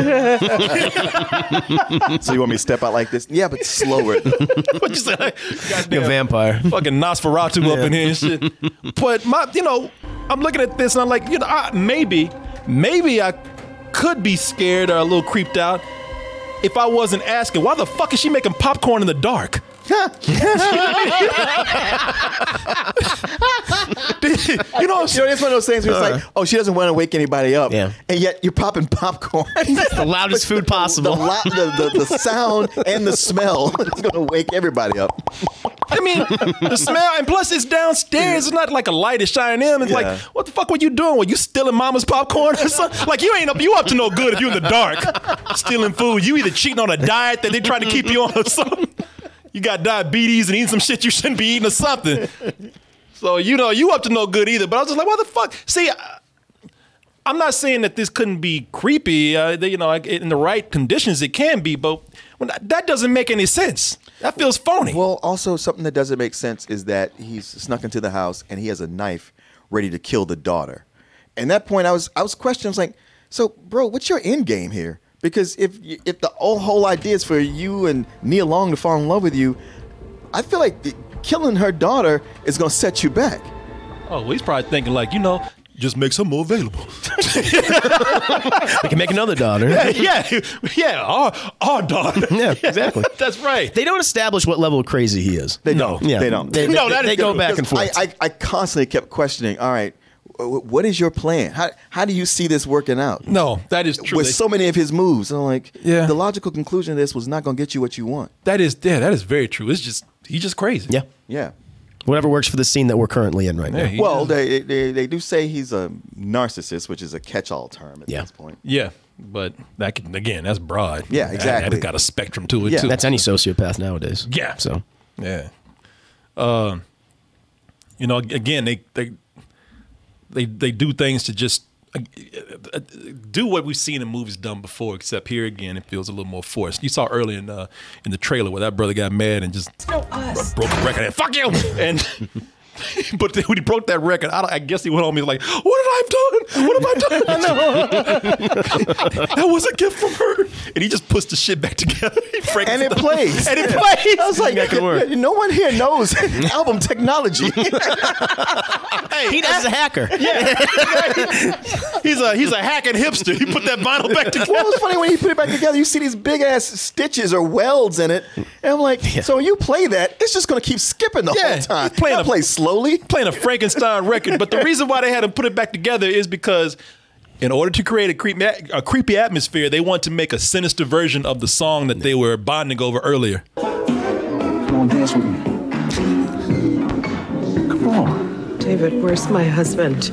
So you want me to step out like this? Yeah, but slower. What you say? Like, a vampire. Fucking Nosferatu up in here and shit. But I'm looking at this and I'm like, maybe I could be scared or a little creeped out if I wasn't asking, why the fuck is she making popcorn in the dark? It's one of those things where it's like, oh, she doesn't want to wake anybody up, and yet you're popping popcorn. The loudest food possible. The sound and the smell is going to wake everybody up. I mean, the smell, and plus it's downstairs. It's not like a light is shining in. It's like, what the fuck were you doing? Were you stealing mama's popcorn or something? Like, you up to no good if you're in the dark stealing food. You either cheating on a diet that they try to keep you on or something. You got diabetes and eating some shit you shouldn't be eating or something. So, you up to no good either. But I was just like, what the fuck? See, I'm not saying that this couldn't be creepy. In the right conditions, it can be. But that doesn't make any sense. That feels phony. Well, also something that doesn't make sense is that he's snuck into the house and he has a knife ready to kill the daughter. And at that point, I was questioning. I was like, so, bro, what's your end game here? Because if the whole idea is for you and Nia Long to fall in love with you, I feel like killing her daughter is going to set you back. Oh, well, he's probably thinking like, just make some more available. We can make another daughter. Yeah, our daughter. Yeah, exactly. That's right. They don't establish what level of crazy he is. They don't. Yeah. They don't. They go back and forth. I constantly kept questioning, all right, what is your plan? How do you see this working out? No, that is true. With so many of his moves. And I'm like, the logical conclusion of this was not going to get you what you want. That is very true. It's just, he's just crazy. Yeah. Yeah. Whatever works for the scene that we're currently in right now. Well, they do say he's a narcissist, which is a catch-all term at this point. Yeah, but that's broad. Yeah, exactly. That's got a spectrum to it, too. That's any sociopath nowadays. Yeah. So. Yeah. Again, they do things to just do what we've seen in movies done before, except here again it feels a little more forced. You saw earlier in the trailer where that brother got mad and just broke the record and fuck you. And but when he broke that record, I guess he went home. He's like, "What did I have done? What have I done? That was a gift from her." And he just puts the shit back together. And it plays. And it plays. I was like, no one here knows album technology. Hey, he's a hacker. Yeah, he's a hacking hipster. He put that vinyl back together. Well, it was funny when he put it back together. You see these big ass stitches or welds in it, and I'm like, so when you play that, it's just gonna keep skipping the whole time. Play slowly, playing a Frankenstein record. But the reason why they had to put it back together is because, in order to create a creepy atmosphere, they want to make a sinister version of the song that they were bonding over earlier. Come on, dance with me. Come on. David, where's my husband?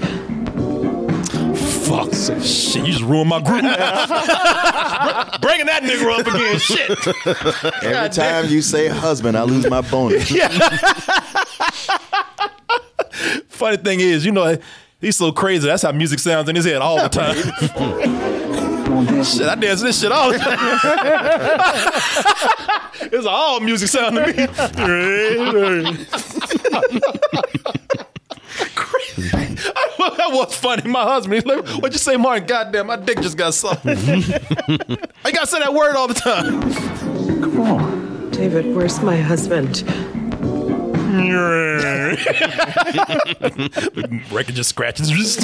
Fuck. Shit, you just ruined my group. Bringing that nigga up again. Shit. Every time you say husband, I lose my bonus. Funny thing is, he's so crazy. That's how music sounds in his head all the time. Shit, I dance this shit all the time. It's all music sound to me. That was funny. My husband, he's like, what'd you say, Martin? Goddamn, my dick just got soft. I gotta say that word all the time. Come on. David, where's my husband? Record just scratches.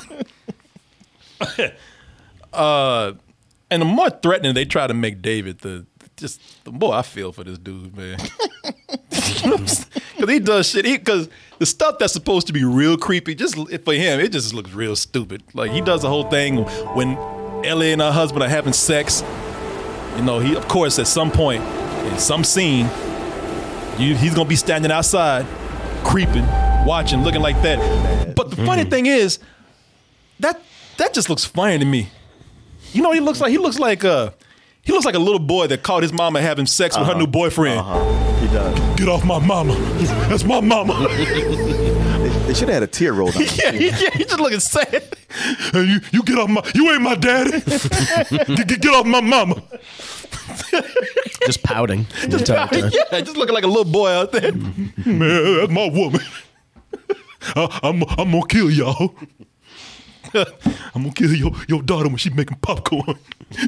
And the more threatening they try to make David, the more I feel for this dude, man. Because he does shit. Because the stuff that's supposed to be real creepy, just for him, it just looks real stupid. Like he does the whole thing when Ellie and her husband are having sex. You know, he of course at some point in some scene, he's gonna be standing outside, creeping, watching, looking like that. But the funny thing is, that just looks funny to me. You know, he looks like a little boy that caught his mama having sex with her new boyfriend. He does. Get off my mama. That's my mama. They should have had a tear roll down. Yeah, he's just looking sad. Hey, you get off you ain't my daddy. Get off my mama. Just pouting. Just looking like a little boy out there. Man, that's my woman. I'm gonna kill y'all. I'm gonna kill your daughter when she's making popcorn.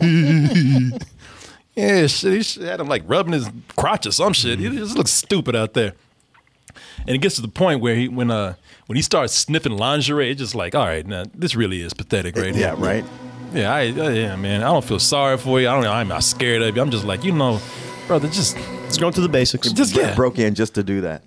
Yeah, shit. He should had him like rubbing his crotch or some shit. He just looks stupid out there. And it gets to the point where when he starts sniffing lingerie, it's just like, all right, now this really is pathetic, right? Yeah, right. Yeah, yeah, man. I don't feel sorry for you. I'm not scared of you. I'm just like, brother, just going through the basics. Just broke in just to do that.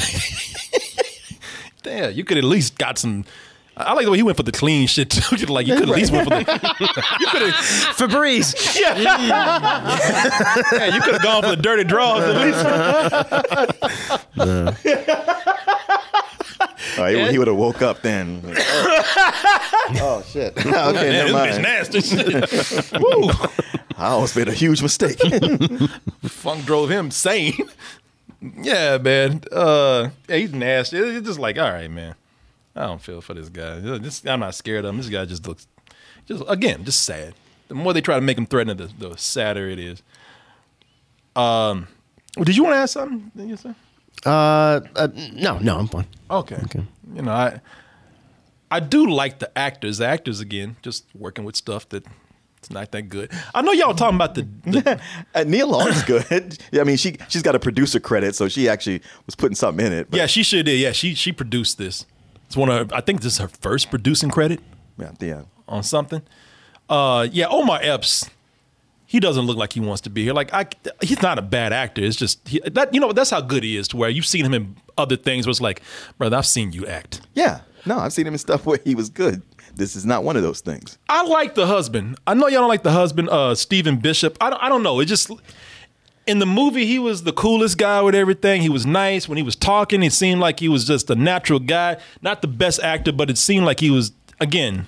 Damn, you could at least got some. I like the way he went for the clean shit too. Like you could at least went for the. You could have Febreze. Yeah. You could have gone for the dirty draws at least. He would have woke up then. Like, oh shit! Okay, never mind. This bitch nasty. Woo. I almost made a huge mistake. Funk drove him sane. Yeah, man. Yeah, he's nasty. It's just like, all right, man. I don't feel for this guy. I'm not scared of him. This guy just looks, just sad. The more they try to make him threatening, the sadder it is. Did you want to ask something? Did you say? No, I'm fine. Okay. You know, I do like the actors. The actors, again, just working with stuff that it's not that good. I know y'all were talking about the Nia Long's good. I mean, she's got a producer credit, so she actually was putting something in it. But. Yeah, she sure did. Yeah, she produced this. It's one of her, I think this is her first producing credit. Yeah. On something. Omar Epps. He doesn't look like he wants to be here. Like he's not a bad actor. It's just that's how good he is. To where you've seen him in other things where it's like, brother, I've seen you act. Yeah, no, I've seen him in stuff where he was good. This is not one of those things. I like the husband. I know y'all don't like the husband, Stephen Bishop. I don't know. It just in the movie he was the coolest guy with everything. He was nice when he was talking. It seemed like he was just a natural guy. Not the best actor, but it seemed like he was again.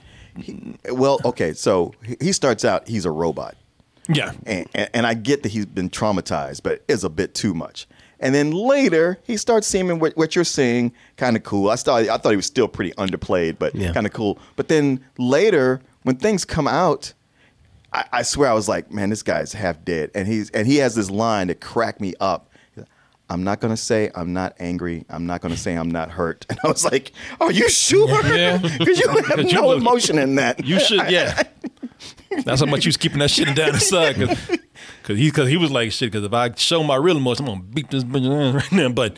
So he starts out. He's a robot. Yeah, and I get that he's been traumatized, but it's a bit too much. And then later, he starts seeming what you're saying kind of cool. I thought he was still pretty underplayed, but kind of cool. But then later, when things come out, I swear I was like, man, this guy's half dead. And he has this line that cracked me up. I'm not going to say I'm not angry. I'm not going to say I'm not hurt. And I was like, are you sure? Yeah. Because you have no emotion in that. You should, yeah. That's how much he was keeping that shit down inside. Because he was like, shit, because if I show my real emotion, I'm going to beat this bitch right now. But,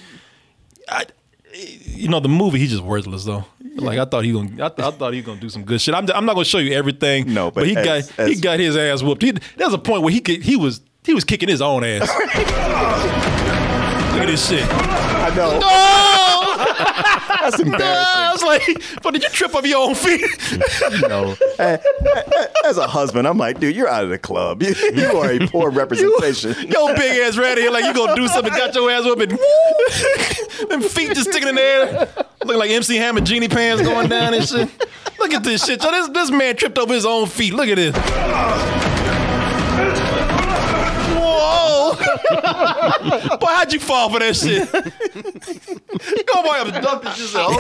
the movie, he's just worthless, though. Like, I thought he was gonna do some good shit. I'm not going to show you everything. No, but he got his ass whooped. There's a point where he was kicking his own ass. Look at this shit. I know. No! That's embarrassing. I was like, but did you trip over your own feet? No. As a husband, I'm like, dude, you're out of the club. You are a poor representation. Your big ass right here, like you gonna do something, got your ass whooping. Them feet just sticking in the air. Looking like MC Hammer genie pants going down and shit. Look at this shit. So this man tripped over his own feet. Look at this. Whoa. Boy, how'd you fall for that shit? Go boy, I'm abducted yourself.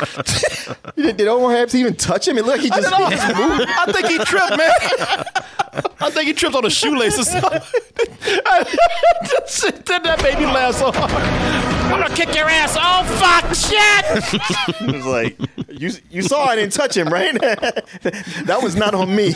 Did Omar Epps even touch him? It looked like he just moved. I think he tripped, man. I think he tripped on a shoelace or something. That made me laugh so hard. I'm gonna kick your ass. Oh fuck, shit! It was like, you saw I didn't touch him, right? That was not on me.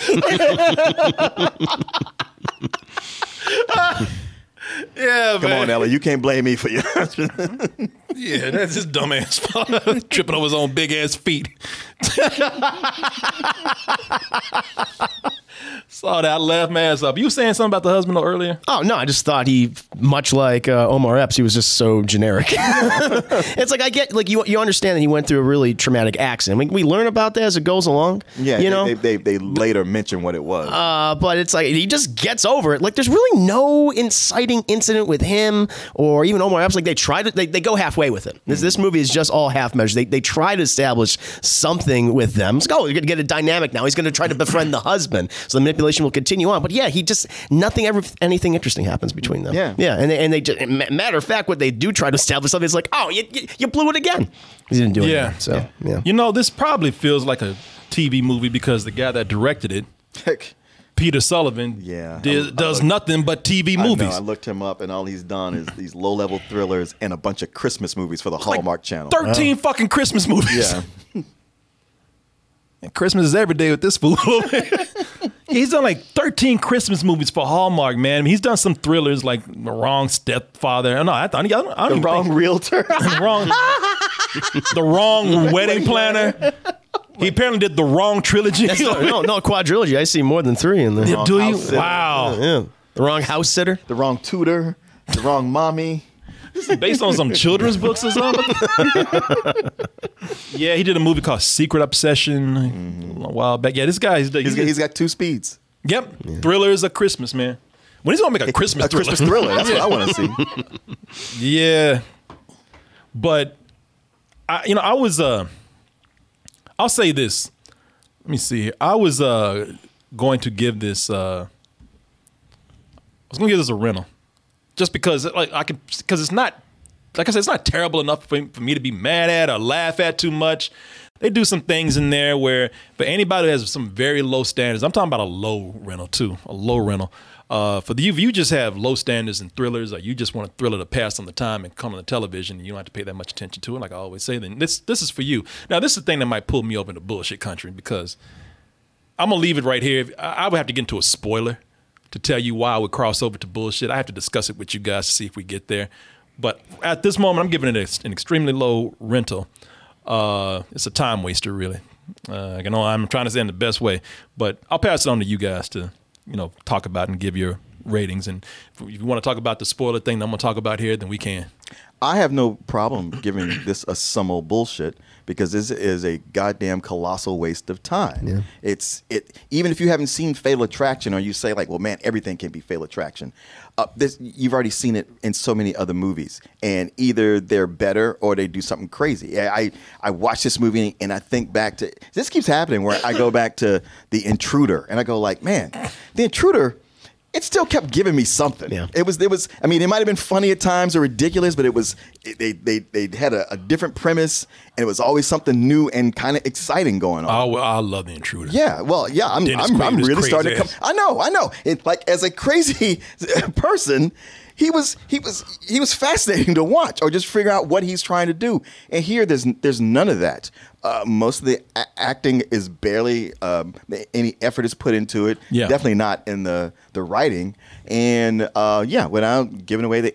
Yeah, Come man. on, Ella. You can't blame me for your husband. Yeah, that's his dumb ass tripping over his own big ass feet. Saw that, I laughed my ass up. You were saying something about the husband earlier? Oh, no, I just thought he, much like Omar Epps, he was just so generic. It's like, I get, like, you understand that he went through a really traumatic accident. I mean, we learn about that as it goes along. Yeah, you know? they later mention what it was. But it's like, he just gets over it. Like, there's really no inciting incident with him or even Omar Epps. Like, they go halfway with it. This movie is just all half measures. They try to establish something with them. It's like, oh, you're going to get a dynamic now. He's going to try to befriend the husband. So the manipulation will continue on. But yeah, anything interesting happens between them. Yeah. And they just, matter of fact, what they do try to establish something is like, oh, you blew it again. He didn't do it. Yeah. Again, so, yeah. You know, this probably feels like a TV movie because the guy that directed it, Peter Sullivan, does nothing but TV movies. I looked him up, and all he's done is these low-level thrillers and a bunch of Christmas movies for the Hallmark Channel. 13 fucking Christmas movies. Yeah. And Christmas is every day with this fool. He's done like 13 Christmas movies for Hallmark, man. I mean, he's done some thrillers like The Wrong Stepfather. No, I don't The Wrong Realtor. The Wrong Wedding Planner. He apparently did The Wrong Trilogy. No, quadrilogy. I see more than 3 in there. Do you? Wow. Yeah. The Wrong House Sitter. The Wrong Tutor. The Wrong Mommy. This is based on some children's books or something. Yeah, he did a movie called Secret Obsession a while back. Yeah, this guy, he's got 2 speeds. Yep. Yeah. Thrillers of Christmas, man. When he's gonna make a Christmas thriller? Christmas thriller. That's what I want to see. Yeah, but I'll say this. Let me see here. I was going to give this. I was going to give this a rental, just because because it's not, like I said, it's not terrible enough for me to be mad at or laugh at too much. They do some things in there where, for anybody who has some very low standards, I'm talking about a low rental too, a low rental. For you just have low standards in thrillers, or you just want a thriller to pass on the time and come on the television, and you don't have to pay that much attention to it. Like I always say, then this is for you. Now, this is the thing that might pull me over into bullshit country, because I'm gonna leave it right here. I would have to get into a spoiler to tell you why I would cross over to bullshit. I have to discuss it with you guys to see if we get there. But at this moment, I'm giving it an extremely low rental. It's a time waster, really. I'm trying to say it in the best way, but I'll pass it on to you guys to, talk about and give your ratings. And if you want to talk about the spoiler thing that I'm going to talk about here, then we can. I have no problem giving this a some old bullshit, because this is a goddamn colossal waste of time. Yeah. Even if you haven't seen Fatal Attraction, or you say like, well, man, everything can be Fatal Attraction. You've already seen it in so many other movies, and either they're better or they do something crazy. I watch this movie and I think back to, this keeps happening where I go back to The Intruder and I go like, man, The Intruder, it still kept giving me something. Yeah. It was. I mean, it might have been funny at times or ridiculous, but they had a different premise, and it was always something new and kind of exciting going on. Oh, well, I love The Intruder. Yeah, well, yeah, I'm really starting to come. I know. It, like, as a crazy person, he was fascinating to watch, or just figure out what he's trying to do. And here, there's none of that. Most of the acting is barely any effort is put into it. Yeah. Definitely not in the writing. And without giving away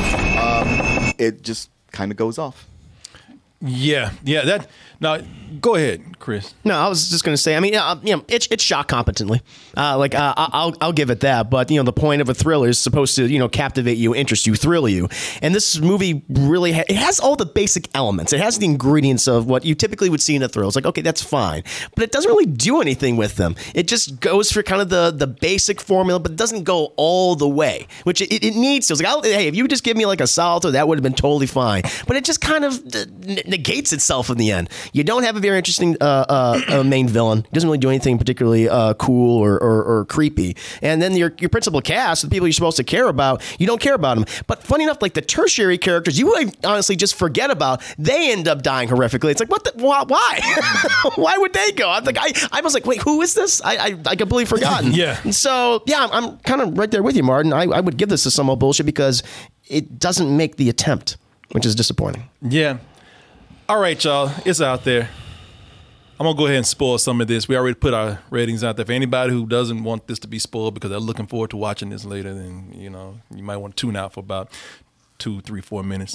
it just kind of goes off. Yeah. Now, go ahead, Chris. No, I was just going to say, I mean, it's shot competently. I'll give it that. But, the point of a thriller is supposed to, captivate you, interest you, thrill you. And this movie really it has all the basic elements. It has the ingredients of what you typically would see in a thriller. It's like, okay, that's fine. But it doesn't really do anything with them. It just goes for kind of the basic formula, but it doesn't go all the way, which it needs to. It's like, hey, if you would just give me like a Salto, that would have been totally fine. But it just kind of it negates itself in the end. You don't have a very interesting main villain. He doesn't really do anything particularly cool or creepy. And then your principal cast, the people you're supposed to care about, you don't care about them. But funny enough, like the tertiary characters, you would honestly just forget about. They end up dying horrifically. It's like, why? Why would they go? I was like, wait, who is this? I completely forgotten. Yeah. So yeah, I'm kind of right there with you, Martin. I would give this to some old bullshit because it doesn't make the attempt, which is disappointing. Yeah. All right, y'all. It's out there. I'm going to go ahead and spoil some of this. We already put our ratings out there. For anybody who doesn't want this to be spoiled because they're looking forward to watching this later, then, you might want to tune out for about 2, 3, 4 minutes.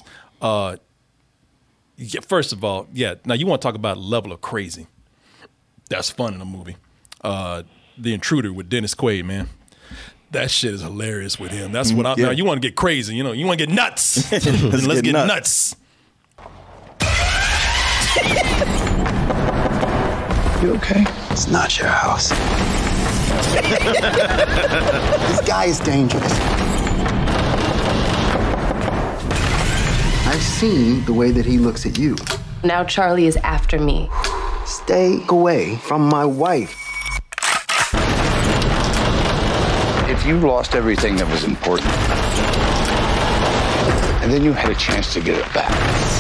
First of all, now you want to talk about level of crazy. That's fun in a movie. The Intruder with Dennis Quaid, man. That shit is hilarious with him. That's what now you want to get crazy, you want to get nuts. Let's get nuts. You okay? It's not your house. This guy is dangerous. I've seen the way that he looks at you. Now Charlie is after me. Stay away from my wife. If you lost everything that was important, and then you had a chance to get it back,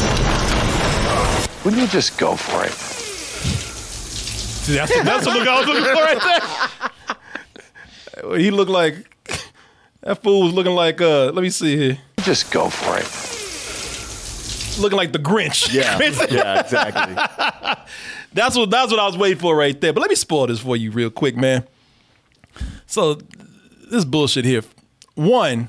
wouldn't you just go for it? See, that's the look I was looking for right there. He looked like, that fool was looking like, let me see here. Just go for it. Looking like the Grinch. Yeah, yeah, exactly. That's what I was waiting for right there. But let me spoil this for you real quick, man. So this bullshit here. One,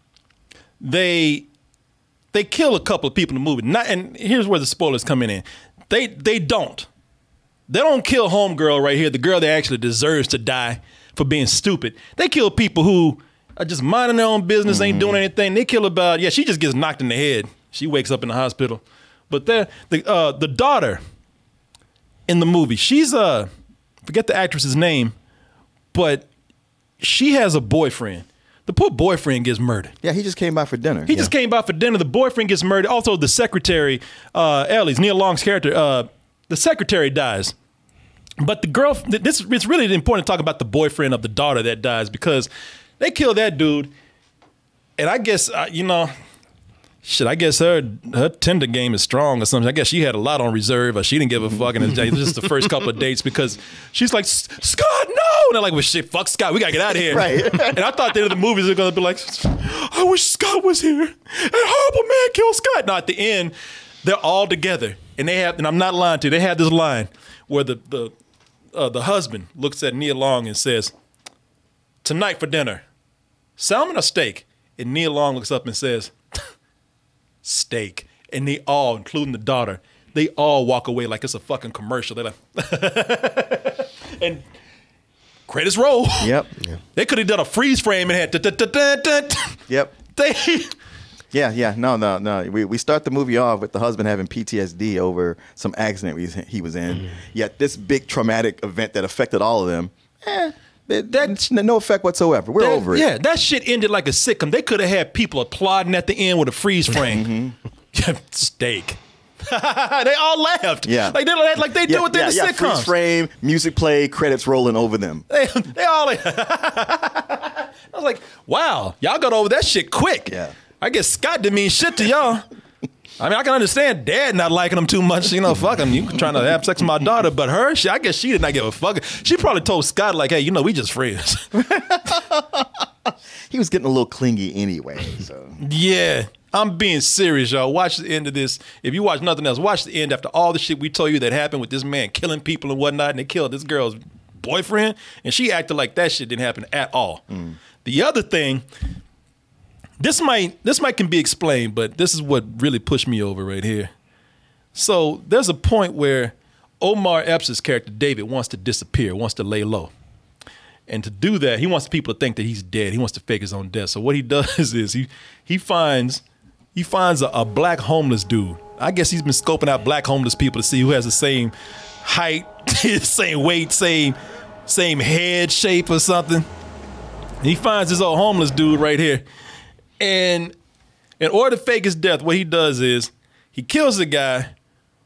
they kill a couple of people in the movie. And here's where the spoilers come in. They don't kill homegirl right here, the girl that actually deserves to die for being stupid. They kill people who are just minding their own business, ain't doing anything. They kill about, she just gets knocked in the head. She wakes up in the hospital. But the daughter in the movie, she's forget the actress's name, but she has a boyfriend. The poor boyfriend gets murdered. Yeah, he just came by for dinner. He just came by for dinner. The boyfriend gets murdered. Also, the secretary, Ellie's, Neil Long's character, the secretary dies. But the girl, it's really important to talk about the boyfriend of the daughter that dies because they kill that dude. And I guess, I guess her Tinder game is strong or something. I guess she had a lot on reserve or she didn't give a fuck. And it's just the first couple of dates because she's like, Scott, no. And they're like, well, shit, fuck Scott. We got to get out of here. Right. And I thought at the end of the movies they're going to be like, I wish Scott was here. That horrible man killed Scott. No, at the end, they're all together. And and I'm not lying to you, they have this line where the husband looks at Neil Long and says, tonight for dinner, salmon or steak? And Neil Long looks up and says, steak. And they all, including the daughter, they all walk away like it's a fucking commercial. They're like, and credits roll. Yep. They could have done a freeze frame and had. Yep. Yeah. No. We start the movie off with the husband having PTSD over some accident he was in. Yet this big traumatic event that affected all of them, that's no effect whatsoever. We're over it. Yeah, that shit ended like a sitcom. They could have had people applauding at the end with a freeze frame. Steak. They all laughed. Yeah. Like they do it in the sitcoms. Freeze frame, music play, credits rolling over them. They all. I was like, wow, y'all got over that shit quick. Yeah. I guess Scott didn't mean shit to y'all. I mean, I can understand dad not liking him too much. Fuck him. You trying to have sex with my daughter, but her, I guess she did not give a fuck. She probably told Scott like, hey, we just friends. He was getting a little clingy anyway. So yeah, I'm being serious, y'all. Watch the end of this. If you watch nothing else, watch the end after all the shit we told you that happened with this man killing people and whatnot, and they killed this girl's boyfriend, and she acted like that shit didn't happen at all. The other thing. This might can be explained, but this is what really pushed me over right here. So there's a point where Omar Epps' character David wants to disappear, wants to lay low. And to do that, he wants people to think that he's dead. He wants to fake his own death. So what he does is he finds a black homeless dude. I guess he's been scoping out black homeless people to see who has the same height, same weight, same head shape or something. He finds this old homeless dude right here. And in order to fake his death, what he does is he kills the guy,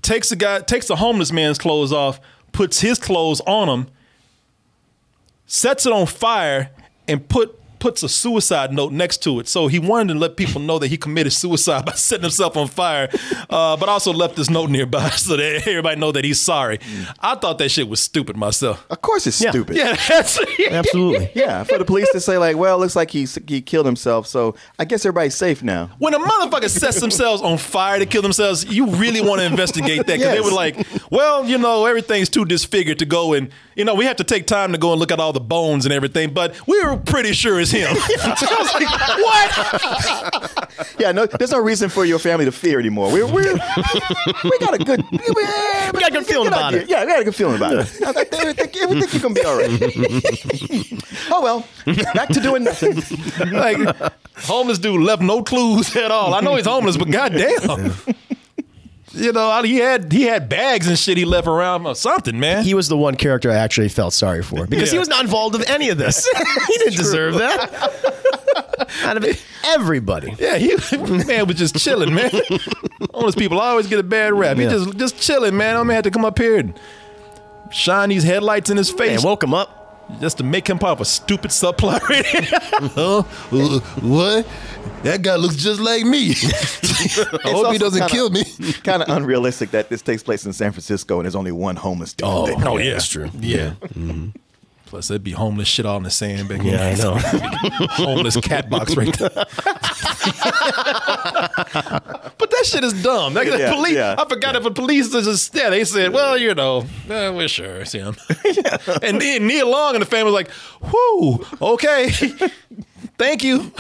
takes the homeless man's clothes off, puts his clothes on him, sets it on fire, and puts a suicide note next to it. So he wanted to let people know that he committed suicide by setting himself on fire, but also left this note nearby so that everybody know that he's sorry. I thought that shit was stupid myself. Of course it's stupid. Yeah, absolutely. Yeah, for the police to say like, well, it looks like he killed himself, so I guess everybody's safe now. When a motherfucker sets themselves on fire to kill themselves, you really want to investigate that, because they were like, well, everything's too disfigured to go and, we have to take time to go and look at all the bones and everything, but we were pretty sure it's him. I was like, what? Yeah, no, there's no reason for your family to fear anymore. We got a good feeling about it. Yeah, we got a good feeling about it. Everything you can be all right. Oh well, back to doing nothing. Like, homeless dude left no clues at all. I know he's homeless, but goddamn. He had bags and shit he left around or something, man. He was the one character I actually felt sorry for because he was not involved with any of this. He didn't deserve that. Out of everybody. Yeah, man was just chilling, man. Homeless people always get a bad rap. He just chilling, man. I'm gonna have to come up here and shine these headlights in his face. And woke him up. Just to make him pop a stupid subplot. What? That guy looks just like me. I hope he doesn't kill me. Kind of unrealistic that this takes place in San Francisco and there's only one homeless dude. Oh yeah, that's true. Yeah. Mm-hmm. Plus, there'd be homeless shit all in the sand back I know. Homeless cat box right there. But that shit is dumb. Police, I forgot if the police just they said, well, we're sure it's him. And then Neil Long and the family was like, whoo, okay, thank you.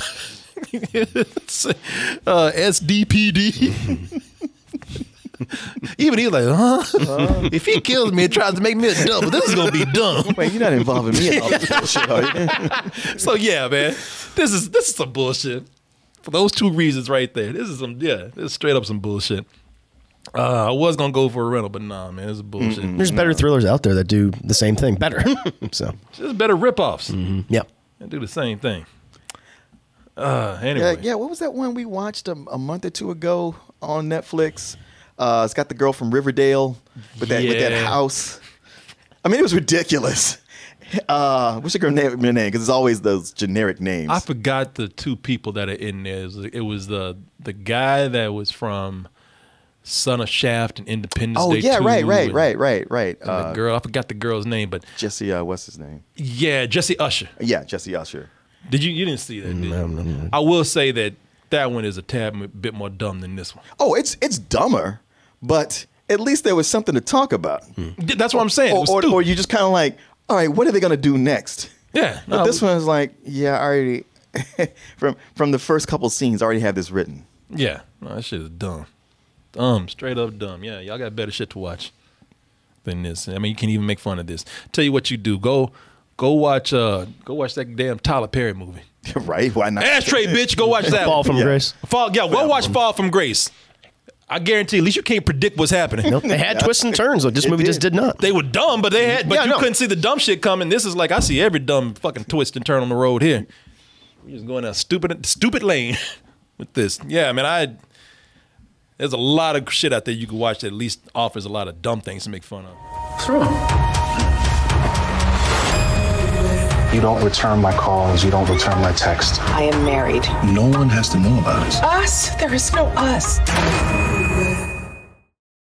SDPD. Even he's like, if he kills me and tries to make me a double, this is gonna be dumb. Wait, you're not involving me in all this bullshit, are you? So yeah, man, this is some bullshit. For those two reasons right there, this is straight up some bullshit. I was gonna go for a rental, but nah, man, this is bullshit. Mm-mm. There's better thrillers out there that do the same thing better. So just better ripoffs. Mm-hmm. Yep, and do the same thing. Anyway, yeah. What was that one we watched a month or two ago on Netflix? It's got the girl from Riverdale with that house. I mean, it was ridiculous. What's the girl name? Because it's always those generic names. I forgot the two people that are in there. It was the guy that was from Son of Shaft and Independence Day 2. Oh, yeah, right. And the girl, I forgot the girl's name, but Jesse, what's his name? Yeah, Jesse Usher. Yeah, Jesse Usher. You didn't see that, did you? No. I will say that one is a tad bit more dumb than this one. Oh, it's dumber, but at least there was something to talk about. That's what I'm saying. Or you just kind of like, all right, what are they going to do next? Yeah. But this one is like, I already, from the first couple scenes, I already have this written. Yeah. No, that shit is dumb. Dumb. Straight up dumb. Yeah, y'all got better shit to watch than this. I mean, you can't even make fun of this. Tell you what you do. Go watch that damn Tyler Perry movie. Right? Why not? Ashtray, bitch. Go watch that. Fall from Grace. Go watch Fall from Grace. I guarantee, at least you can't predict what's happening. Nope. They had twists and turns. This movie just did not. They were dumb, but you couldn't see the dumb shit coming. This is like, I see every dumb fucking twist and turn on the road here. We're just going down stupid lane with this. Yeah, man, there's a lot of shit out there you can watch that at least offers a lot of dumb things to make fun of. What's wrong? You don't return my calls. You don't return my text. I am married. No one has to know about it. Us? There is no us.